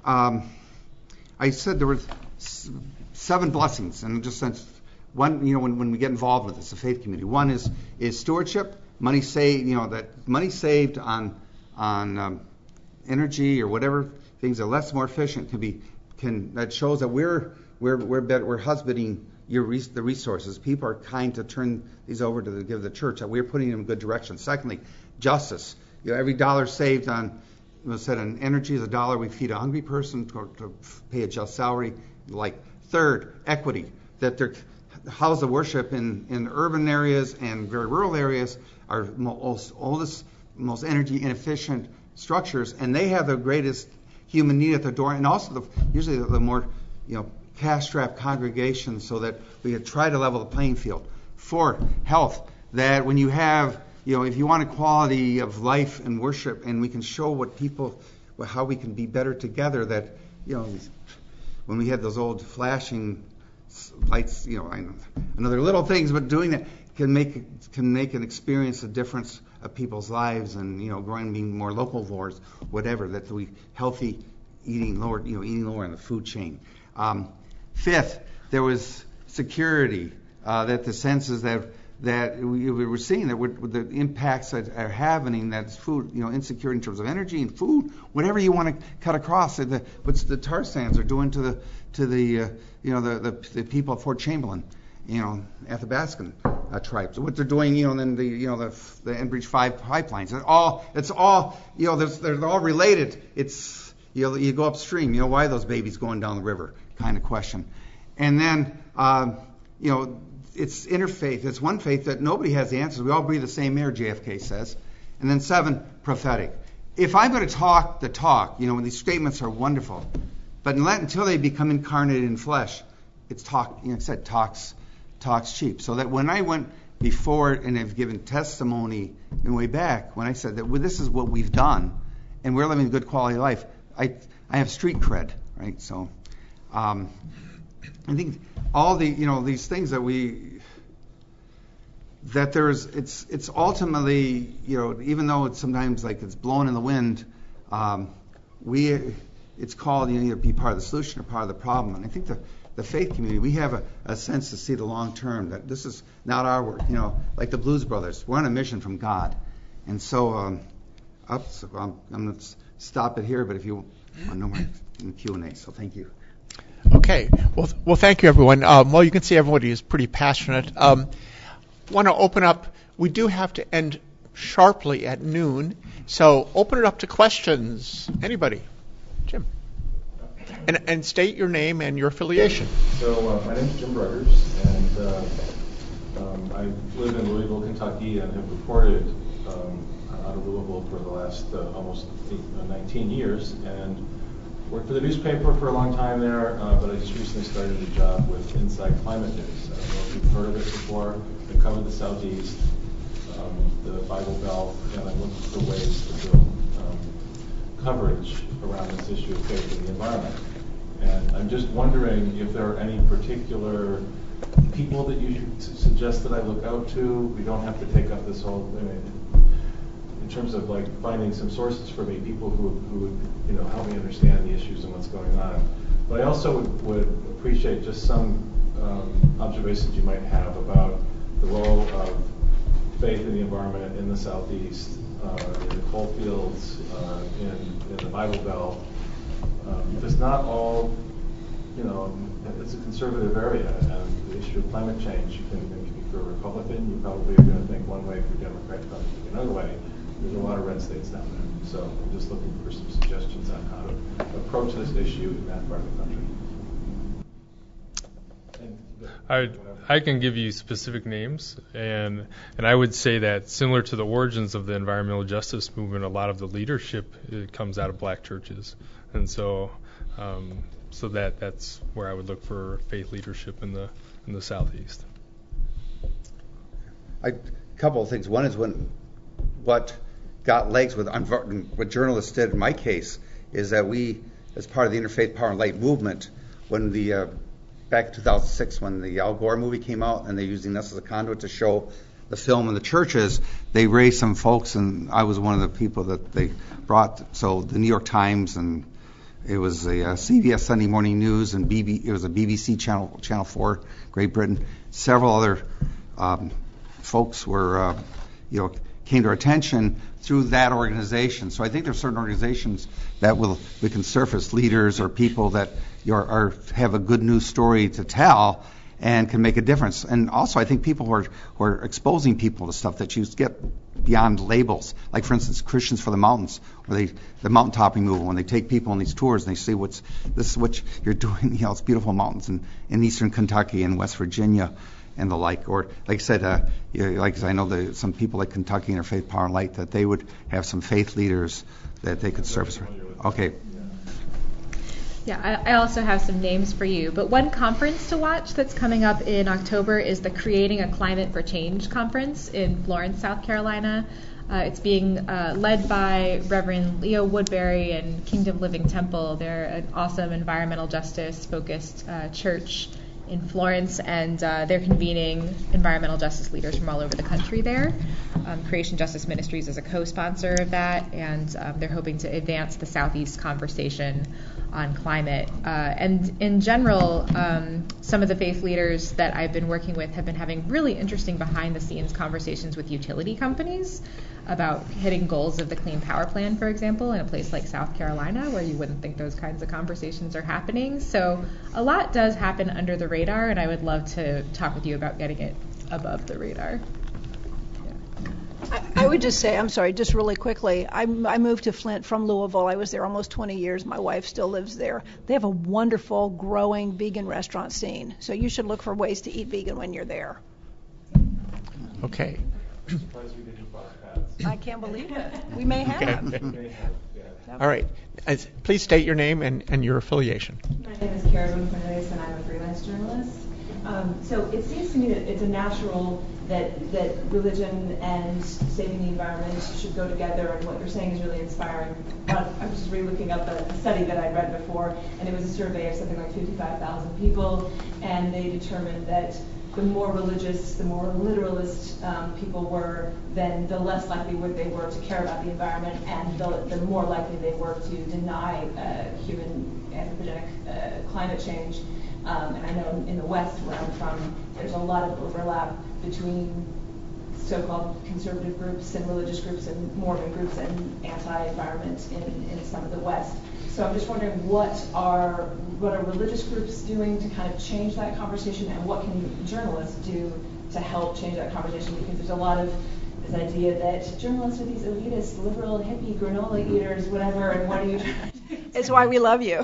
I said there were 7 blessings, and just since one, when we get involved with this, the faith community. One is stewardship, money saved, that money saved on energy or whatever things are less, more efficient that shows that we're better, we're husbanding the resources. People are kind to turn these over to give the church. That we're putting them in a good direction. Secondly, justice. Every dollar saved on energy is a dollar we feed a hungry person to pay a just salary. Third, equity. That houses of worship in urban areas and very rural areas are oldest, most energy inefficient structures, and they have the greatest human need at the door, and also usually the more cash-strapped congregations, so that we could try to level the playing field. Fourth, health. That when you have if you want a quality of life and worship, and we can show how we can be better together, that, when we had those old flashing lights, I know another little things, but doing that can make an experience a difference of people's lives, and, growing, being more local wars, whatever, that we healthy eating lower, eating lower in the food chain. Fifth, there was security, that the senses that we were seeing that with the impacts that are happening, that's food, insecurity in terms of energy and food, whatever you want to cut across. What's the tar sands are doing to the people of Fort Chamberlain, Athabascan tribes. What they're doing, then the Enbridge 5 pipelines. It's all, they're all related. It's you go upstream. Why are those babies going down the river? Kind of question. And then it's interfaith. It's one faith that nobody has the answers. We all breathe the same air, JFK says. And then 7, prophetic. If I'm going to talk the talk, when these statements are wonderful, but until they become incarnated in flesh, it's talk. Said talks cheap. So that when I went before and have given testimony in way back, when I said that this is what we've done, and we're living a good quality of life, I have street cred, right? So I think all the these things it's ultimately, even though it's sometimes like it's blowing in the wind, it's called either be part of the solution or part of the problem. And I think the faith community, we have a sense to see the long term, that this is not our work, like the Blues Brothers. We're on a mission from God. And so I'm going to stop it here, but if you want no more in the Q&A, so thank you. Okay. Well, thank you, everyone. Well, you can see everybody is pretty passionate. Want to open up. We do have to end sharply at noon, so open it up to questions. Anybody? Jim. And state your name and your affiliation. So my name is Jim Bruggers, and I live in Louisville, Kentucky, and have reported out of Louisville for the last almost 19 years, and worked for the newspaper for a long time there, but I just recently started a job with Inside Climate News. I don't know if you've heard of it before. I covered the Southeast, the Bible Belt, and I'm looking for ways to build coverage around this issue of faith in the environment. And I'm just wondering if there are any particular people that you should suggest that I look out to. We don't have to take up this whole, in terms of like finding some sources for me, people who would help me understand the issues and what's going on. But I also would appreciate just some observations you might have about the role of faith in the environment in the Southeast, in the coal fields, in the Bible Belt. Because not all, it's a conservative area, and the issue of climate change, if you're a Republican, you probably are going to think one way. If you're a Democrat, you probably think another way. There's a lot of red states down there. So I'm just looking for some suggestions on how to approach this issue in that part of the country. I can give you specific names, and I would say that similar to the origins of the environmental justice movement, a lot of the leadership comes out of black churches, and so that's where I would look for faith leadership in the Southeast. A couple of things. One is what got legs with what journalists did in my case is that we, as part of the Interfaith Power and Light movement, when back in 2006 when the Al Gore movie came out and they're using us as a conduit to show the film in the churches, they raised some folks, and I was one of the people that they brought. So the New York Times, and it was a CBS Sunday Morning News, and it was a BBC Channel 4, Great Britain. Several other folks were, came to our attention through that organization. So I think there's certain organizations that we can surface leaders or people that have a good news story to tell and can make a difference. And also I think people who are exposing people to stuff that you get beyond labels. Like for instance, Christians for the Mountains, or the mountain topping movement, when they take people on these tours and they say this is what you're doing, it's beautiful mountains in eastern Kentucky and West Virginia and the like. Or like I said, I know some people like Kentucky Interfaith Power and Light, that they would have some faith leaders that they could surface. Okay. Yeah, I also have some names for you. But one conference to watch that's coming up in October is the Creating a Climate for Change conference in Florence, South Carolina. It's being led by Reverend Leo Woodbury and Kingdom Living Temple. They're an awesome environmental justice-focused church in Florence, and they're convening environmental justice leaders from all over the country there. Creation Justice Ministries is a co-sponsor of that, and they're hoping to advance the Southeast conversation on climate. And in general, some of the faith leaders that I've been working with have been having really interesting behind-the-scenes conversations with utility companies about hitting goals of the Clean Power Plan, for example, in a place like South Carolina, where you wouldn't think those kinds of conversations are happening. So a lot does happen under the radar, and I would love to talk with you about getting it above the radar. I would just say, I'm sorry, just really quickly, I moved to Flint from Louisville. I was there almost 20 years. My wife still lives there. They have a wonderful, growing vegan restaurant scene. So you should look for ways to eat vegan when you're there. Okay. I can't believe it. We may have. Okay. All right. Please state your name and your affiliation. My name is Karen Cornelius, and I'm a freelance journalist. So it seems to me that it's a natural that religion and saving the environment should go together, and what you're saying is really inspiring. I was just looking up a study that I'd read before, and it was a survey of something like 55,000 people, and they determined that the more religious, the more literalist people were, then the less likely they were to care about the environment, and the more likely they were to deny human anthropogenic climate change. And I know in the West, where I'm from, there's a lot of overlap between so-called conservative groups and religious groups and Mormon groups and anti-environment in some of the West. So I'm just wondering what are religious groups doing to kind of change that conversation, and what can journalists do to help change that conversation? Because there's a lot of this idea that journalists are these elitist, liberal, hippie, granola eaters, whatever, and what are you trying to do? It's why we love you.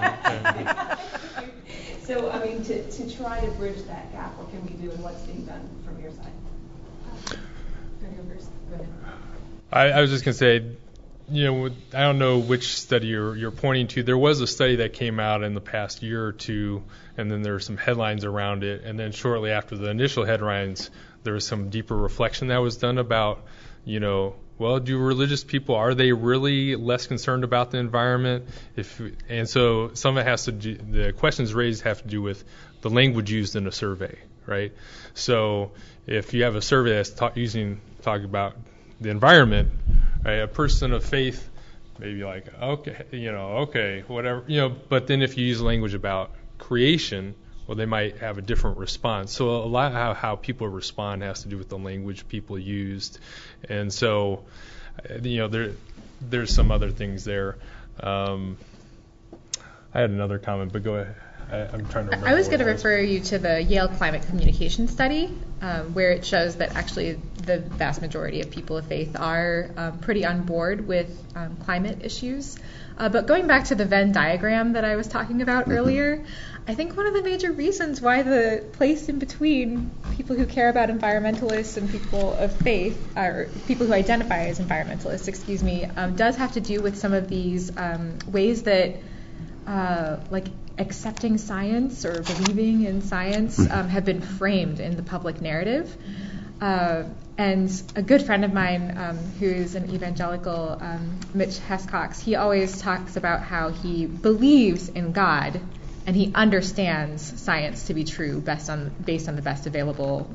So, I mean, to try to bridge that gap, what can we do, and what's being done from your side? Go ahead. I was just going to say, I don't know which study you're pointing to. There was a study that came out in the past year or two, and then there were some headlines around it. And then shortly after the initial headlines, there was some deeper reflection that was done about, well, do religious people, are they really less concerned about the environment? And so some of it has to do, the questions raised have to do with the language used in a survey, right? So if you have a survey that's talking about the environment, right, a person of faith may be like, okay, whatever, but then if you use language about creation, well, they might have a different response. So a lot of how people respond has to do with the language people used. And so, there's some other things there. I had another comment, but go ahead. I'm trying to remember. I was going to refer you to the Yale Climate Communication Study, where it shows that actually the vast majority of people of faith are pretty on board with climate issues. But going back to the Venn diagram that I was talking about earlier, I think one of the major reasons why the place in between people who care about environmentalists and people of faith, or people who identify as environmentalists, does have to do with some of these ways that, like accepting science or believing in science, have been framed in the public narrative. And a good friend of mine, who's an evangelical, Mitch Hescox, he always talks about how he believes in God and he understands science to be true based on the best available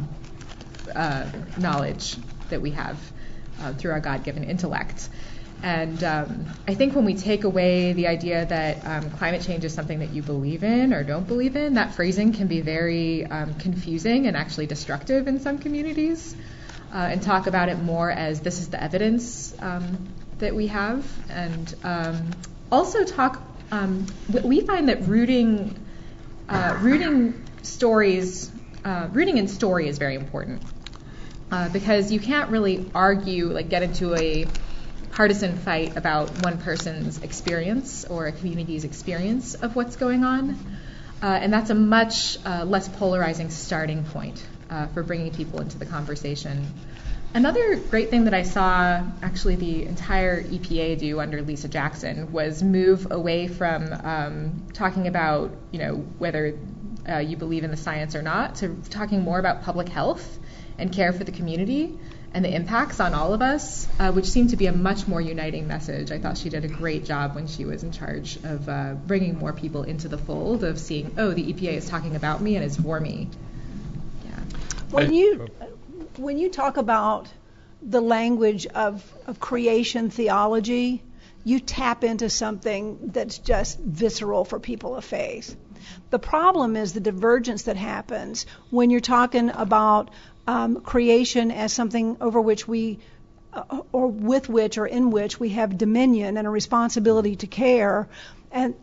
knowledge that we have through our God-given intellect. And I think when we take away the idea that climate change is something that you believe in or don't believe in, that phrasing can be very confusing and actually destructive in some communities, and talk about it more as this is the evidence that we have. And also talk, we find that rooting in story is very important, because you can't really argue, like get into a partisan fight about one person's experience or a community's experience of what's going on. And that's a much less polarizing starting point for bringing people into the conversation. Another great thing that I saw actually the entire EPA do under Lisa Jackson was move away from talking about, whether you believe in the science or not, to talking more about public health and care for the community and the impacts on all of us, which seemed to be a much more uniting message. I thought she did a great job when she was in charge of bringing more people into the fold of seeing, the EPA is talking about me and is for me. Yeah. When you talk about the language of creation theology, you tap into something that's just visceral for people of faith. The problem is the divergence that happens when you're talking about creation as something over which we, or with which or in which we have dominion and a responsibility to care, and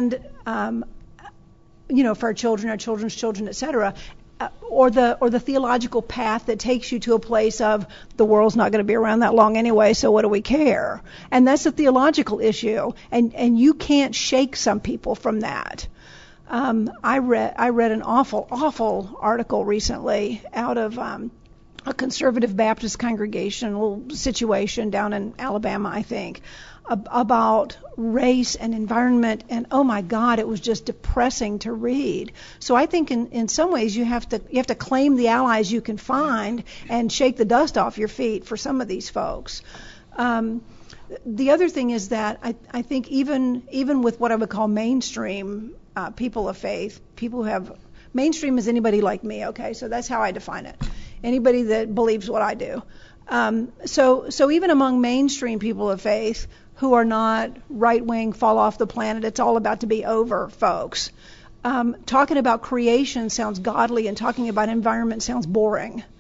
for our children's children, etc. Or the theological path that takes you to a place of the world's not going to be around that long anyway, so what do we care? And that's a theological issue, and you can't shake some people from that. I read an awful article recently out of a conservative Baptist congregational situation down in Alabama, I think, about race and environment, and oh my God, it was just depressing to read. So I think in some ways you have to claim the allies you can find and shake the dust off your feet for some of these folks. The other thing is that I think even with what I would call mainstream people of faith, people who have mainstream is anybody like me, okay? So that's how I define it. Anybody that believes what I do. So even among mainstream people of faith who are not right-wing, fall off the planet, it's all about to be over folks. Talking about creation sounds godly and talking about environment sounds boring.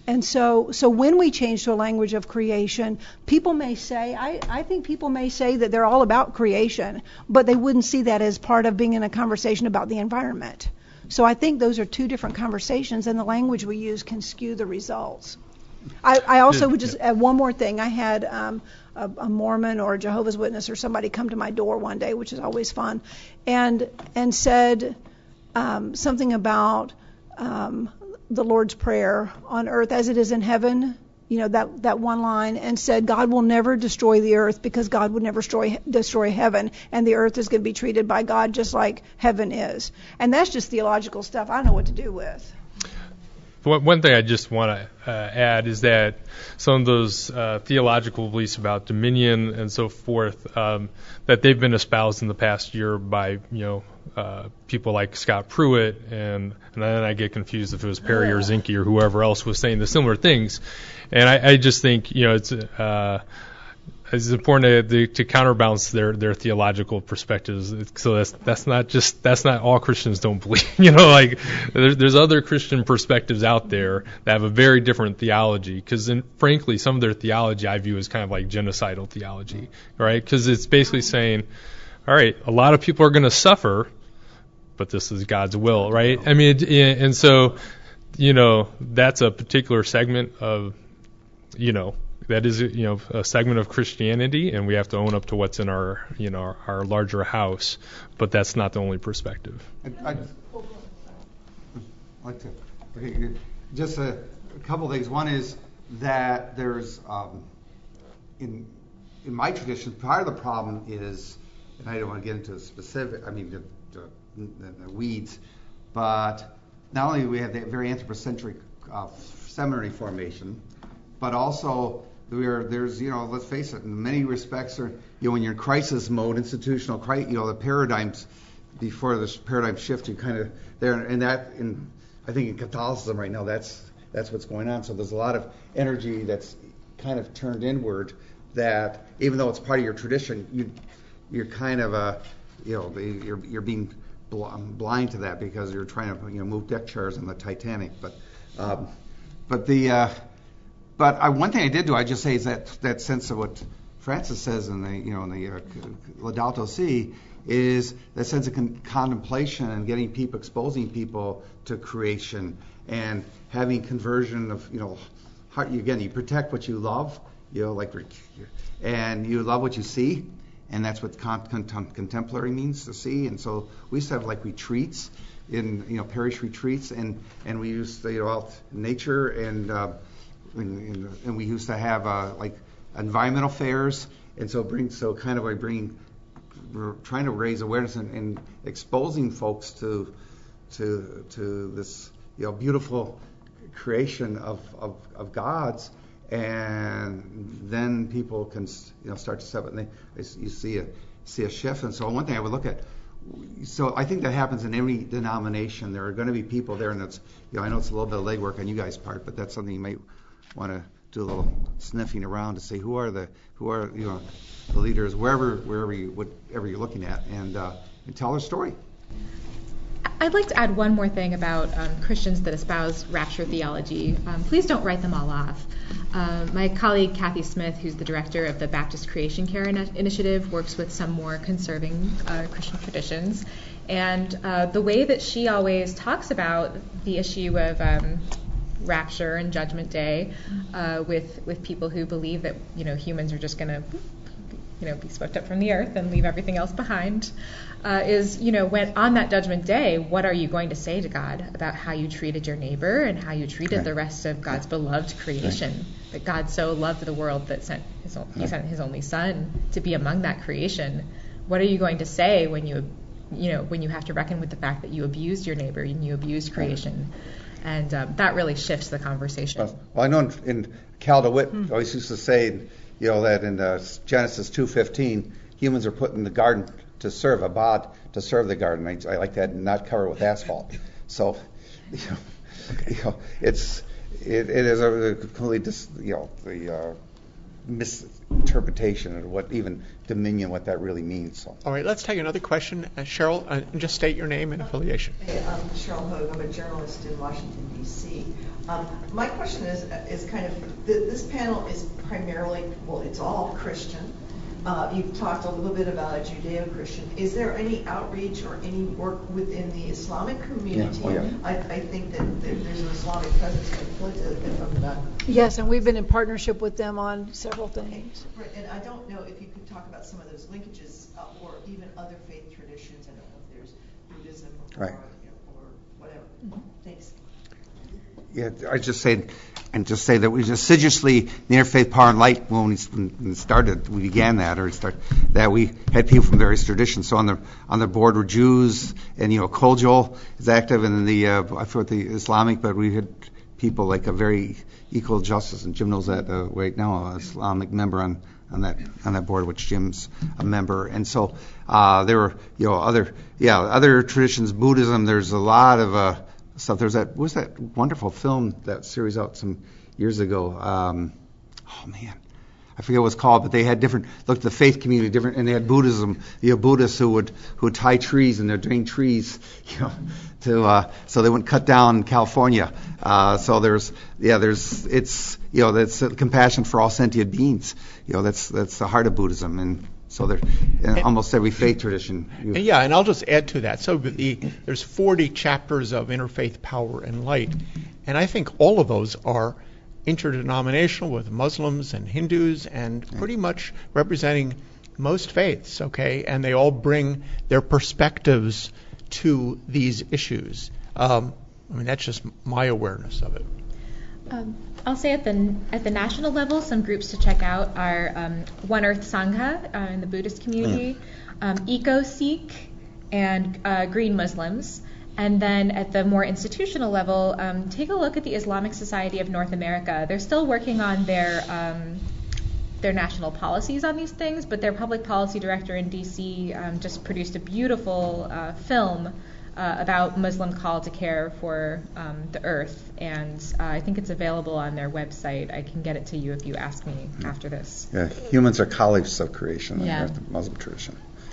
And so when we change to a language of creation, people may say, I think people may say that they're all about creation, but they wouldn't see that as part of being in a conversation about the environment. So I think those are two different conversations, and the language we use can skew the results. I also would just add one more thing. I had a Mormon or a Jehovah's Witness or somebody come to my door one day, which is always fun, and said something about the Lord's Prayer, on earth as it is in heaven, that one line, and said God will never destroy the earth because God would never destroy heaven, and the earth is going to be treated by God just like heaven is. And that's just theological stuff I don't know what to do with. One thing I just want to add is that some of those theological beliefs about dominion and so forth that they've been espoused in the past year by people like Scott Pruitt, and then I get confused if it was Perry or Zinke or whoever else was saying the similar things. And I just think it's important to counterbalance their theological perspectives. So that's not all Christians don't believe. There's other Christian perspectives out there that have a very different theology. Because frankly, some of their theology I view as kind of like genocidal theology, right? Because it's basically saying, all right, a lot of people are going to suffer, but this is God's will, right? I mean, and so that's a particular segment of that is a segment of Christianity, and we have to own up to what's in our our larger house. But that's not the only perspective. I'd like to. Okay, just a couple things. One is that there's in my tradition, part of the problem is, and I don't want to get into specific. I mean the weeds, but not only do we have that very anthropocentric seminary formation, but also there's let's face it, in many respects, when you're in crisis mode, institutional the paradigms before this paradigm shift, you kind of there, and I think in Catholicism right now that's what's going on. So there's a lot of energy that's kind of turned inward, that even though it's part of your tradition, you're kind of you're being blind to that because you're trying to move deck chairs on the Titanic. But one thing I did do, I just say, is that sense of what Francis says in the Laudato Si, is that sense of contemplation and getting people, exposing people to creation and having conversion of heart. Again, you protect what you love, and you love what you see. And that's what contemplary means, to see. And so we used to have retreats, in parish retreats, and we used to nature, and we used to have environmental fairs. And so we're trying to raise awareness and exposing folks to this beautiful creation of God's. And then people can start to step it, and you see a shift. And so one thing I would look at, so I think that happens in every denomination. There are going to be people there, and it's I know it's a little bit of legwork on you guys' part, but that's something you might want to do a little sniffing around to see who are the leaders whatever you're looking at, and tell their story. I'd like to add one more thing about Christians that espouse rapture theology. Please don't write them all off. My colleague Kathy Smith, who's the director of the Baptist Creation Care Initiative, works with some more conserving Christian traditions. And the way that she always talks about the issue of rapture and Judgment Day with people who believe that humans are just going to be swept up from the earth and leave everything else behind, is, when on that Judgment Day, what are you going to say to God about how you treated your neighbor and how you treated the rest of God's beloved creation? Right. That God so loved the world that He sent His only Son to be among that creation. What are you going to say when you have to reckon with the fact that you abused your neighbor and you abused creation? And that really shifts the conversation. Well, I know in Cal DeWitt always used to say, that in Genesis 2:15, humans are put in the garden to serve to serve the garden. I like that, and not cover it with asphalt. So, it is a completely misinterpretation or what even dominion, what that really means. So. All right, let's take another question. Cheryl, just state your name and affiliation. Hey, I'm Cheryl Hogue. I'm a journalist in Washington, D.C. My question is kind of, this panel is primarily, well, it's all Christian. You've talked a little bit about Judeo-Christian. Is there any outreach or any work within the Islamic community? Yeah. Oh, yeah. I think that there's an Islamic presence in Flint, if I'm not. Yes, and we've been in partnership with them on several things. Right, and I don't know if you could talk about some of those linkages or even other faith traditions. I don't know if there's Buddhism or, right. Or whatever. Mm-hmm. Thanks. Yeah, I just say that we assiduously, the Interfaith Power and Light, when we started, we began that, that we had people from various traditions. So on the board were Jews, and Koljol is active, and then I forget the Islamic, but we had people like a very equal justice, and Jim knows that right now, an Islamic member on that board, which Jim's a member, and so there were other traditions, Buddhism. There's a lot of stuff. There's that wonderful film, that series out some years ago. I forget what it's called, but they had looked at the faith community different, and they had Buddhism. Buddhists who would tie trees, and they're doing trees, so they wouldn't cut down California. So that's compassion for all sentient beings. That's the heart of Buddhism, and so they're in almost every faith tradition. And I'll just add to that. So there's 40 chapters of Interfaith Power and Light, and I think all of those are interdenominational with Muslims and Hindus and pretty much representing most faiths, okay? And they all bring their perspectives to these issues. That's just my awareness of it. I'll say at the national level, some groups to check out are One Earth Sangha in the Buddhist community, Eco-Sikh, and Green Muslims. And then at the more institutional level, take a look at the Islamic Society of North America. They're still working on their national policies on these things, but their public policy director in D.C. Just produced a beautiful film about Muslim call to care for the earth, and I think it's available on their website. I can get it to you if you ask me after this. Yeah, humans are colleagues of creation, like the Muslim tradition.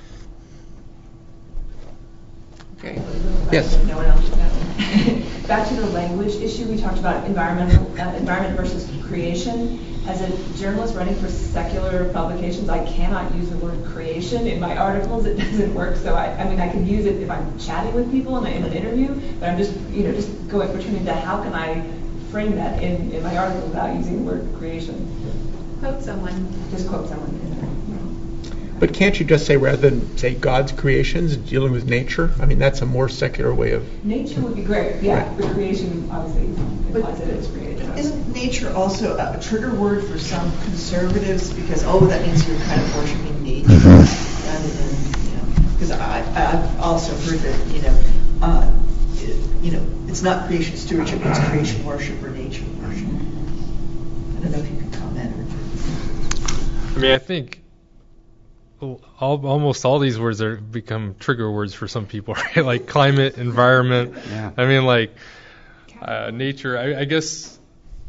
Okay. Yes. No one else knows. Back to the language issue, we talked about environment versus creation. As a journalist running for secular publications, I cannot use the word creation in my articles. It doesn't work. So I can use it if I'm chatting with people in an interview, but I'm just going between how can I frame that in my article without using the word creation? Quote someone. Just quote someone in there. But can't you just say, rather than say God's creations, dealing with nature? That's a more secular way of... Nature would be great, yeah. Right. But creation obviously implies that it's created. Isn't nature also a trigger word for some conservatives? Because, that means you're kind of worshiping nature rather than, because I've also heard that, it's not creation stewardship, it's creation worship or nature worship. I don't know if you can comment or... I think almost all these words are become trigger words for some people, right? Like climate, environment. Yeah. Nature. I guess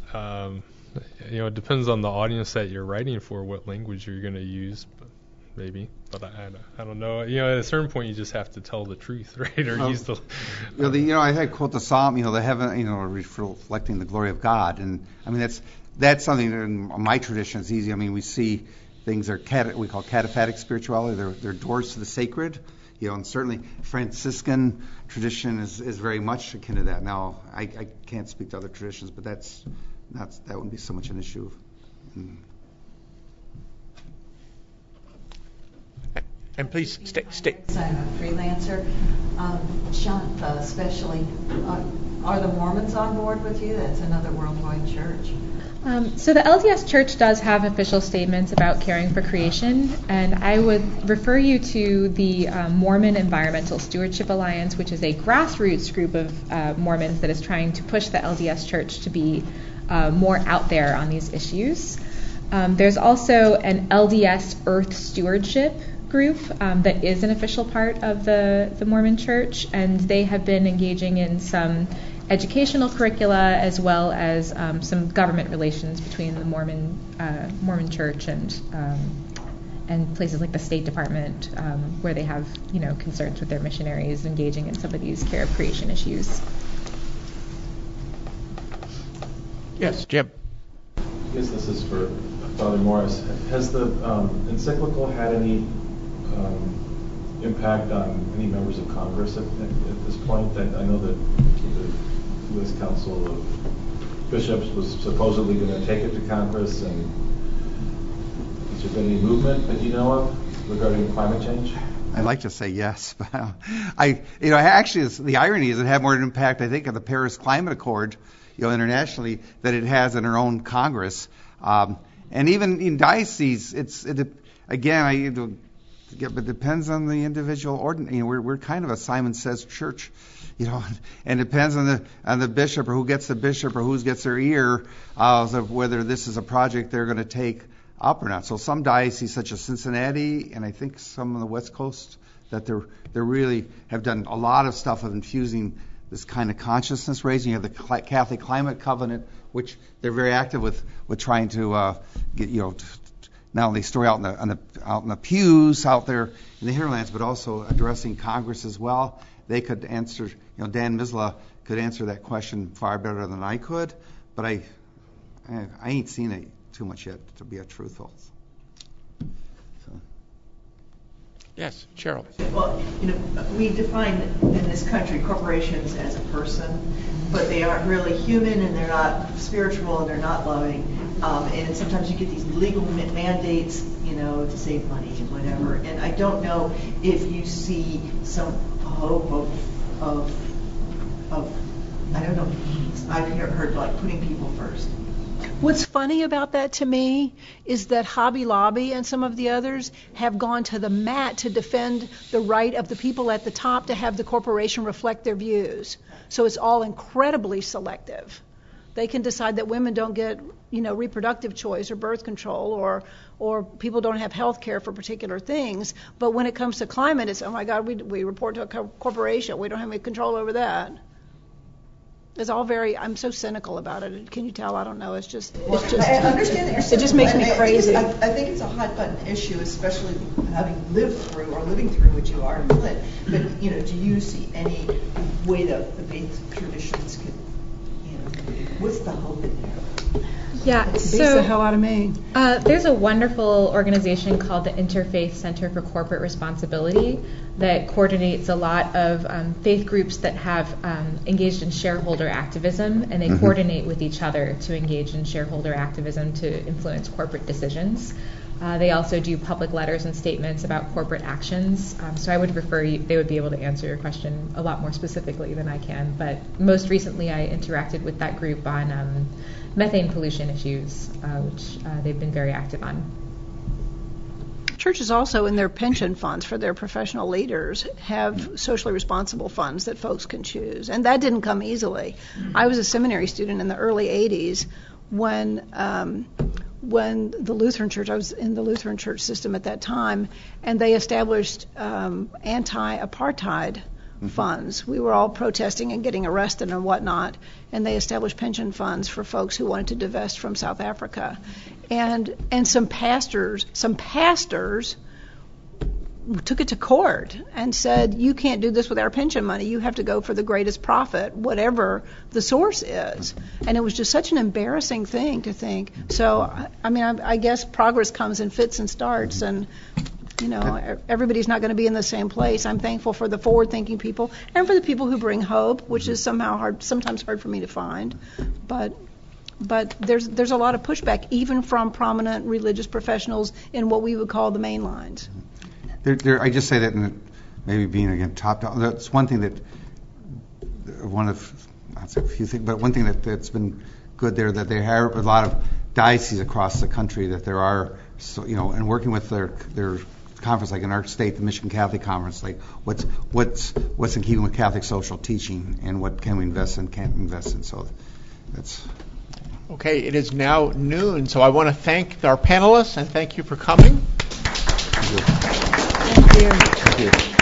it depends on the audience that you're writing for, what language you're going to use, maybe. But I don't know. At a certain point, you just have to tell the truth, right? Or use the. I had quote the Psalm. The heaven, reflecting the glory of God, and that's something that in my tradition is easy. We see. Things are we call cataphatic spirituality. They're doors to the sacred, and certainly Franciscan tradition is very much akin to that. Now, I can't speak to other traditions, but that wouldn't be so much an issue. And please stay. I'm a freelancer. Sean, especially, are the Mormons on board with you? That's another worldwide church. So the LDS Church does have official statements about caring for creation, and I would refer you to the Mormon Environmental Stewardship Alliance, which is a grassroots group of Mormons that is trying to push the LDS Church to be more out there on these issues. There's also an LDS Earth Stewardship group that is an official part of the Mormon Church, and they have been engaging in some educational curricula, as well as some government relations between the Mormon Church and places like the State Department, where they have concerns with their missionaries engaging in some of these care of creation issues. Yes, Jim. I guess this is for Father Morris. Has the encyclical had any impact on any members of Congress at this point? I know that the U.S. Council of Bishops was supposedly going to take it to Congress, and has there been any movement that you know of regarding climate change? I'd like to say yes, but actually, the irony is it had more impact, I think, on the Paris Climate Accord, internationally, that it has in our own Congress, and even in dioceses. It depends on the individual ordinance. We're kind of a Simon Says church, and it depends on the bishop, or who gets the bishop, or who gets their ear, of whether this is a project they're going to take up or not. So some dioceses, such as Cincinnati, and I think some on the West Coast, that they really have done a lot of stuff of infusing this kind of consciousness raising. You have the Catholic Climate Covenant, which they're very active with trying to get not only story out in the pews out there in the hinterlands, but also addressing Congress as well. They could answer, Dan Misla could answer that question far better than I could, but I ain't seen it too much yet, to be truthful. So. Yes, Cheryl. Well, we define in this country corporations as a person, but they aren't really human, and they're not spiritual, and they're not loving. And sometimes you get these legal mandates, to save money and whatever. And I don't know if you see some hope of I don't know. I've heard like putting people first. What's funny about that to me is that Hobby Lobby and some of the others have gone to the mat to defend the right of the people at the top to have the corporation reflect their views. So it's all incredibly selective. They can decide that women don't get, reproductive choice or birth control, or people don't have health care for particular things. But when it comes to climate, it's, oh my God, we report to a corporation. We don't have any control over that. It's all I'm so cynical about it. Can you tell? I don't know. It's just. I understand that you're cynical. It just makes me crazy. I think it's a hot button issue, especially having lived through or living through what you are in Flint. But do you see any way that the faith traditions could, what's the hope in there? Yeah, it beats the hell out of me. There's a wonderful organization called the Interfaith Center for Corporate Responsibility that coordinates a lot of faith groups that have engaged in shareholder activism, and they coordinate with each other to engage in shareholder activism to influence corporate decisions. They also do public letters and statements about corporate actions. So I would refer you, they would be able to answer your question a lot more specifically than I can. But most recently I interacted with that group on methane pollution issues, which they've been very active on. Churches also, in their pension funds for their professional leaders, have socially responsible funds that folks can choose. And that didn't come easily. I was a seminary student in the early 80s when the Lutheran Church, I was in the Lutheran Church system at that time, and they established anti-apartheid funds. We were all protesting and getting arrested and whatnot, and they established pension funds for folks who wanted to divest from South Africa. And some pastors took it to court and said, you can't do this with our pension money. You have to go for the greatest profit, whatever the source is. And it was just such an embarrassing thing to think. So, I guess progress comes in fits and starts, and everybody's not going to be in the same place. I'm thankful for the forward-thinking people and for the people who bring hope, which is sometimes hard for me to find. But there's a lot of pushback, even from prominent religious professionals in what we would call the main lines. I just say that, in maybe being again top down. That's one thing that I'd say a few things, but one thing that's been good there, that they have a lot of dioceses across the country, that there are, and working with their conference, like in our state, the Michigan Catholic Conference, like what's in keeping with Catholic social teaching, and what can we invest in, can't invest in. So that's. Okay, it is now noon, so I want to thank our panelists and thank you for coming. Thank you. Thank you.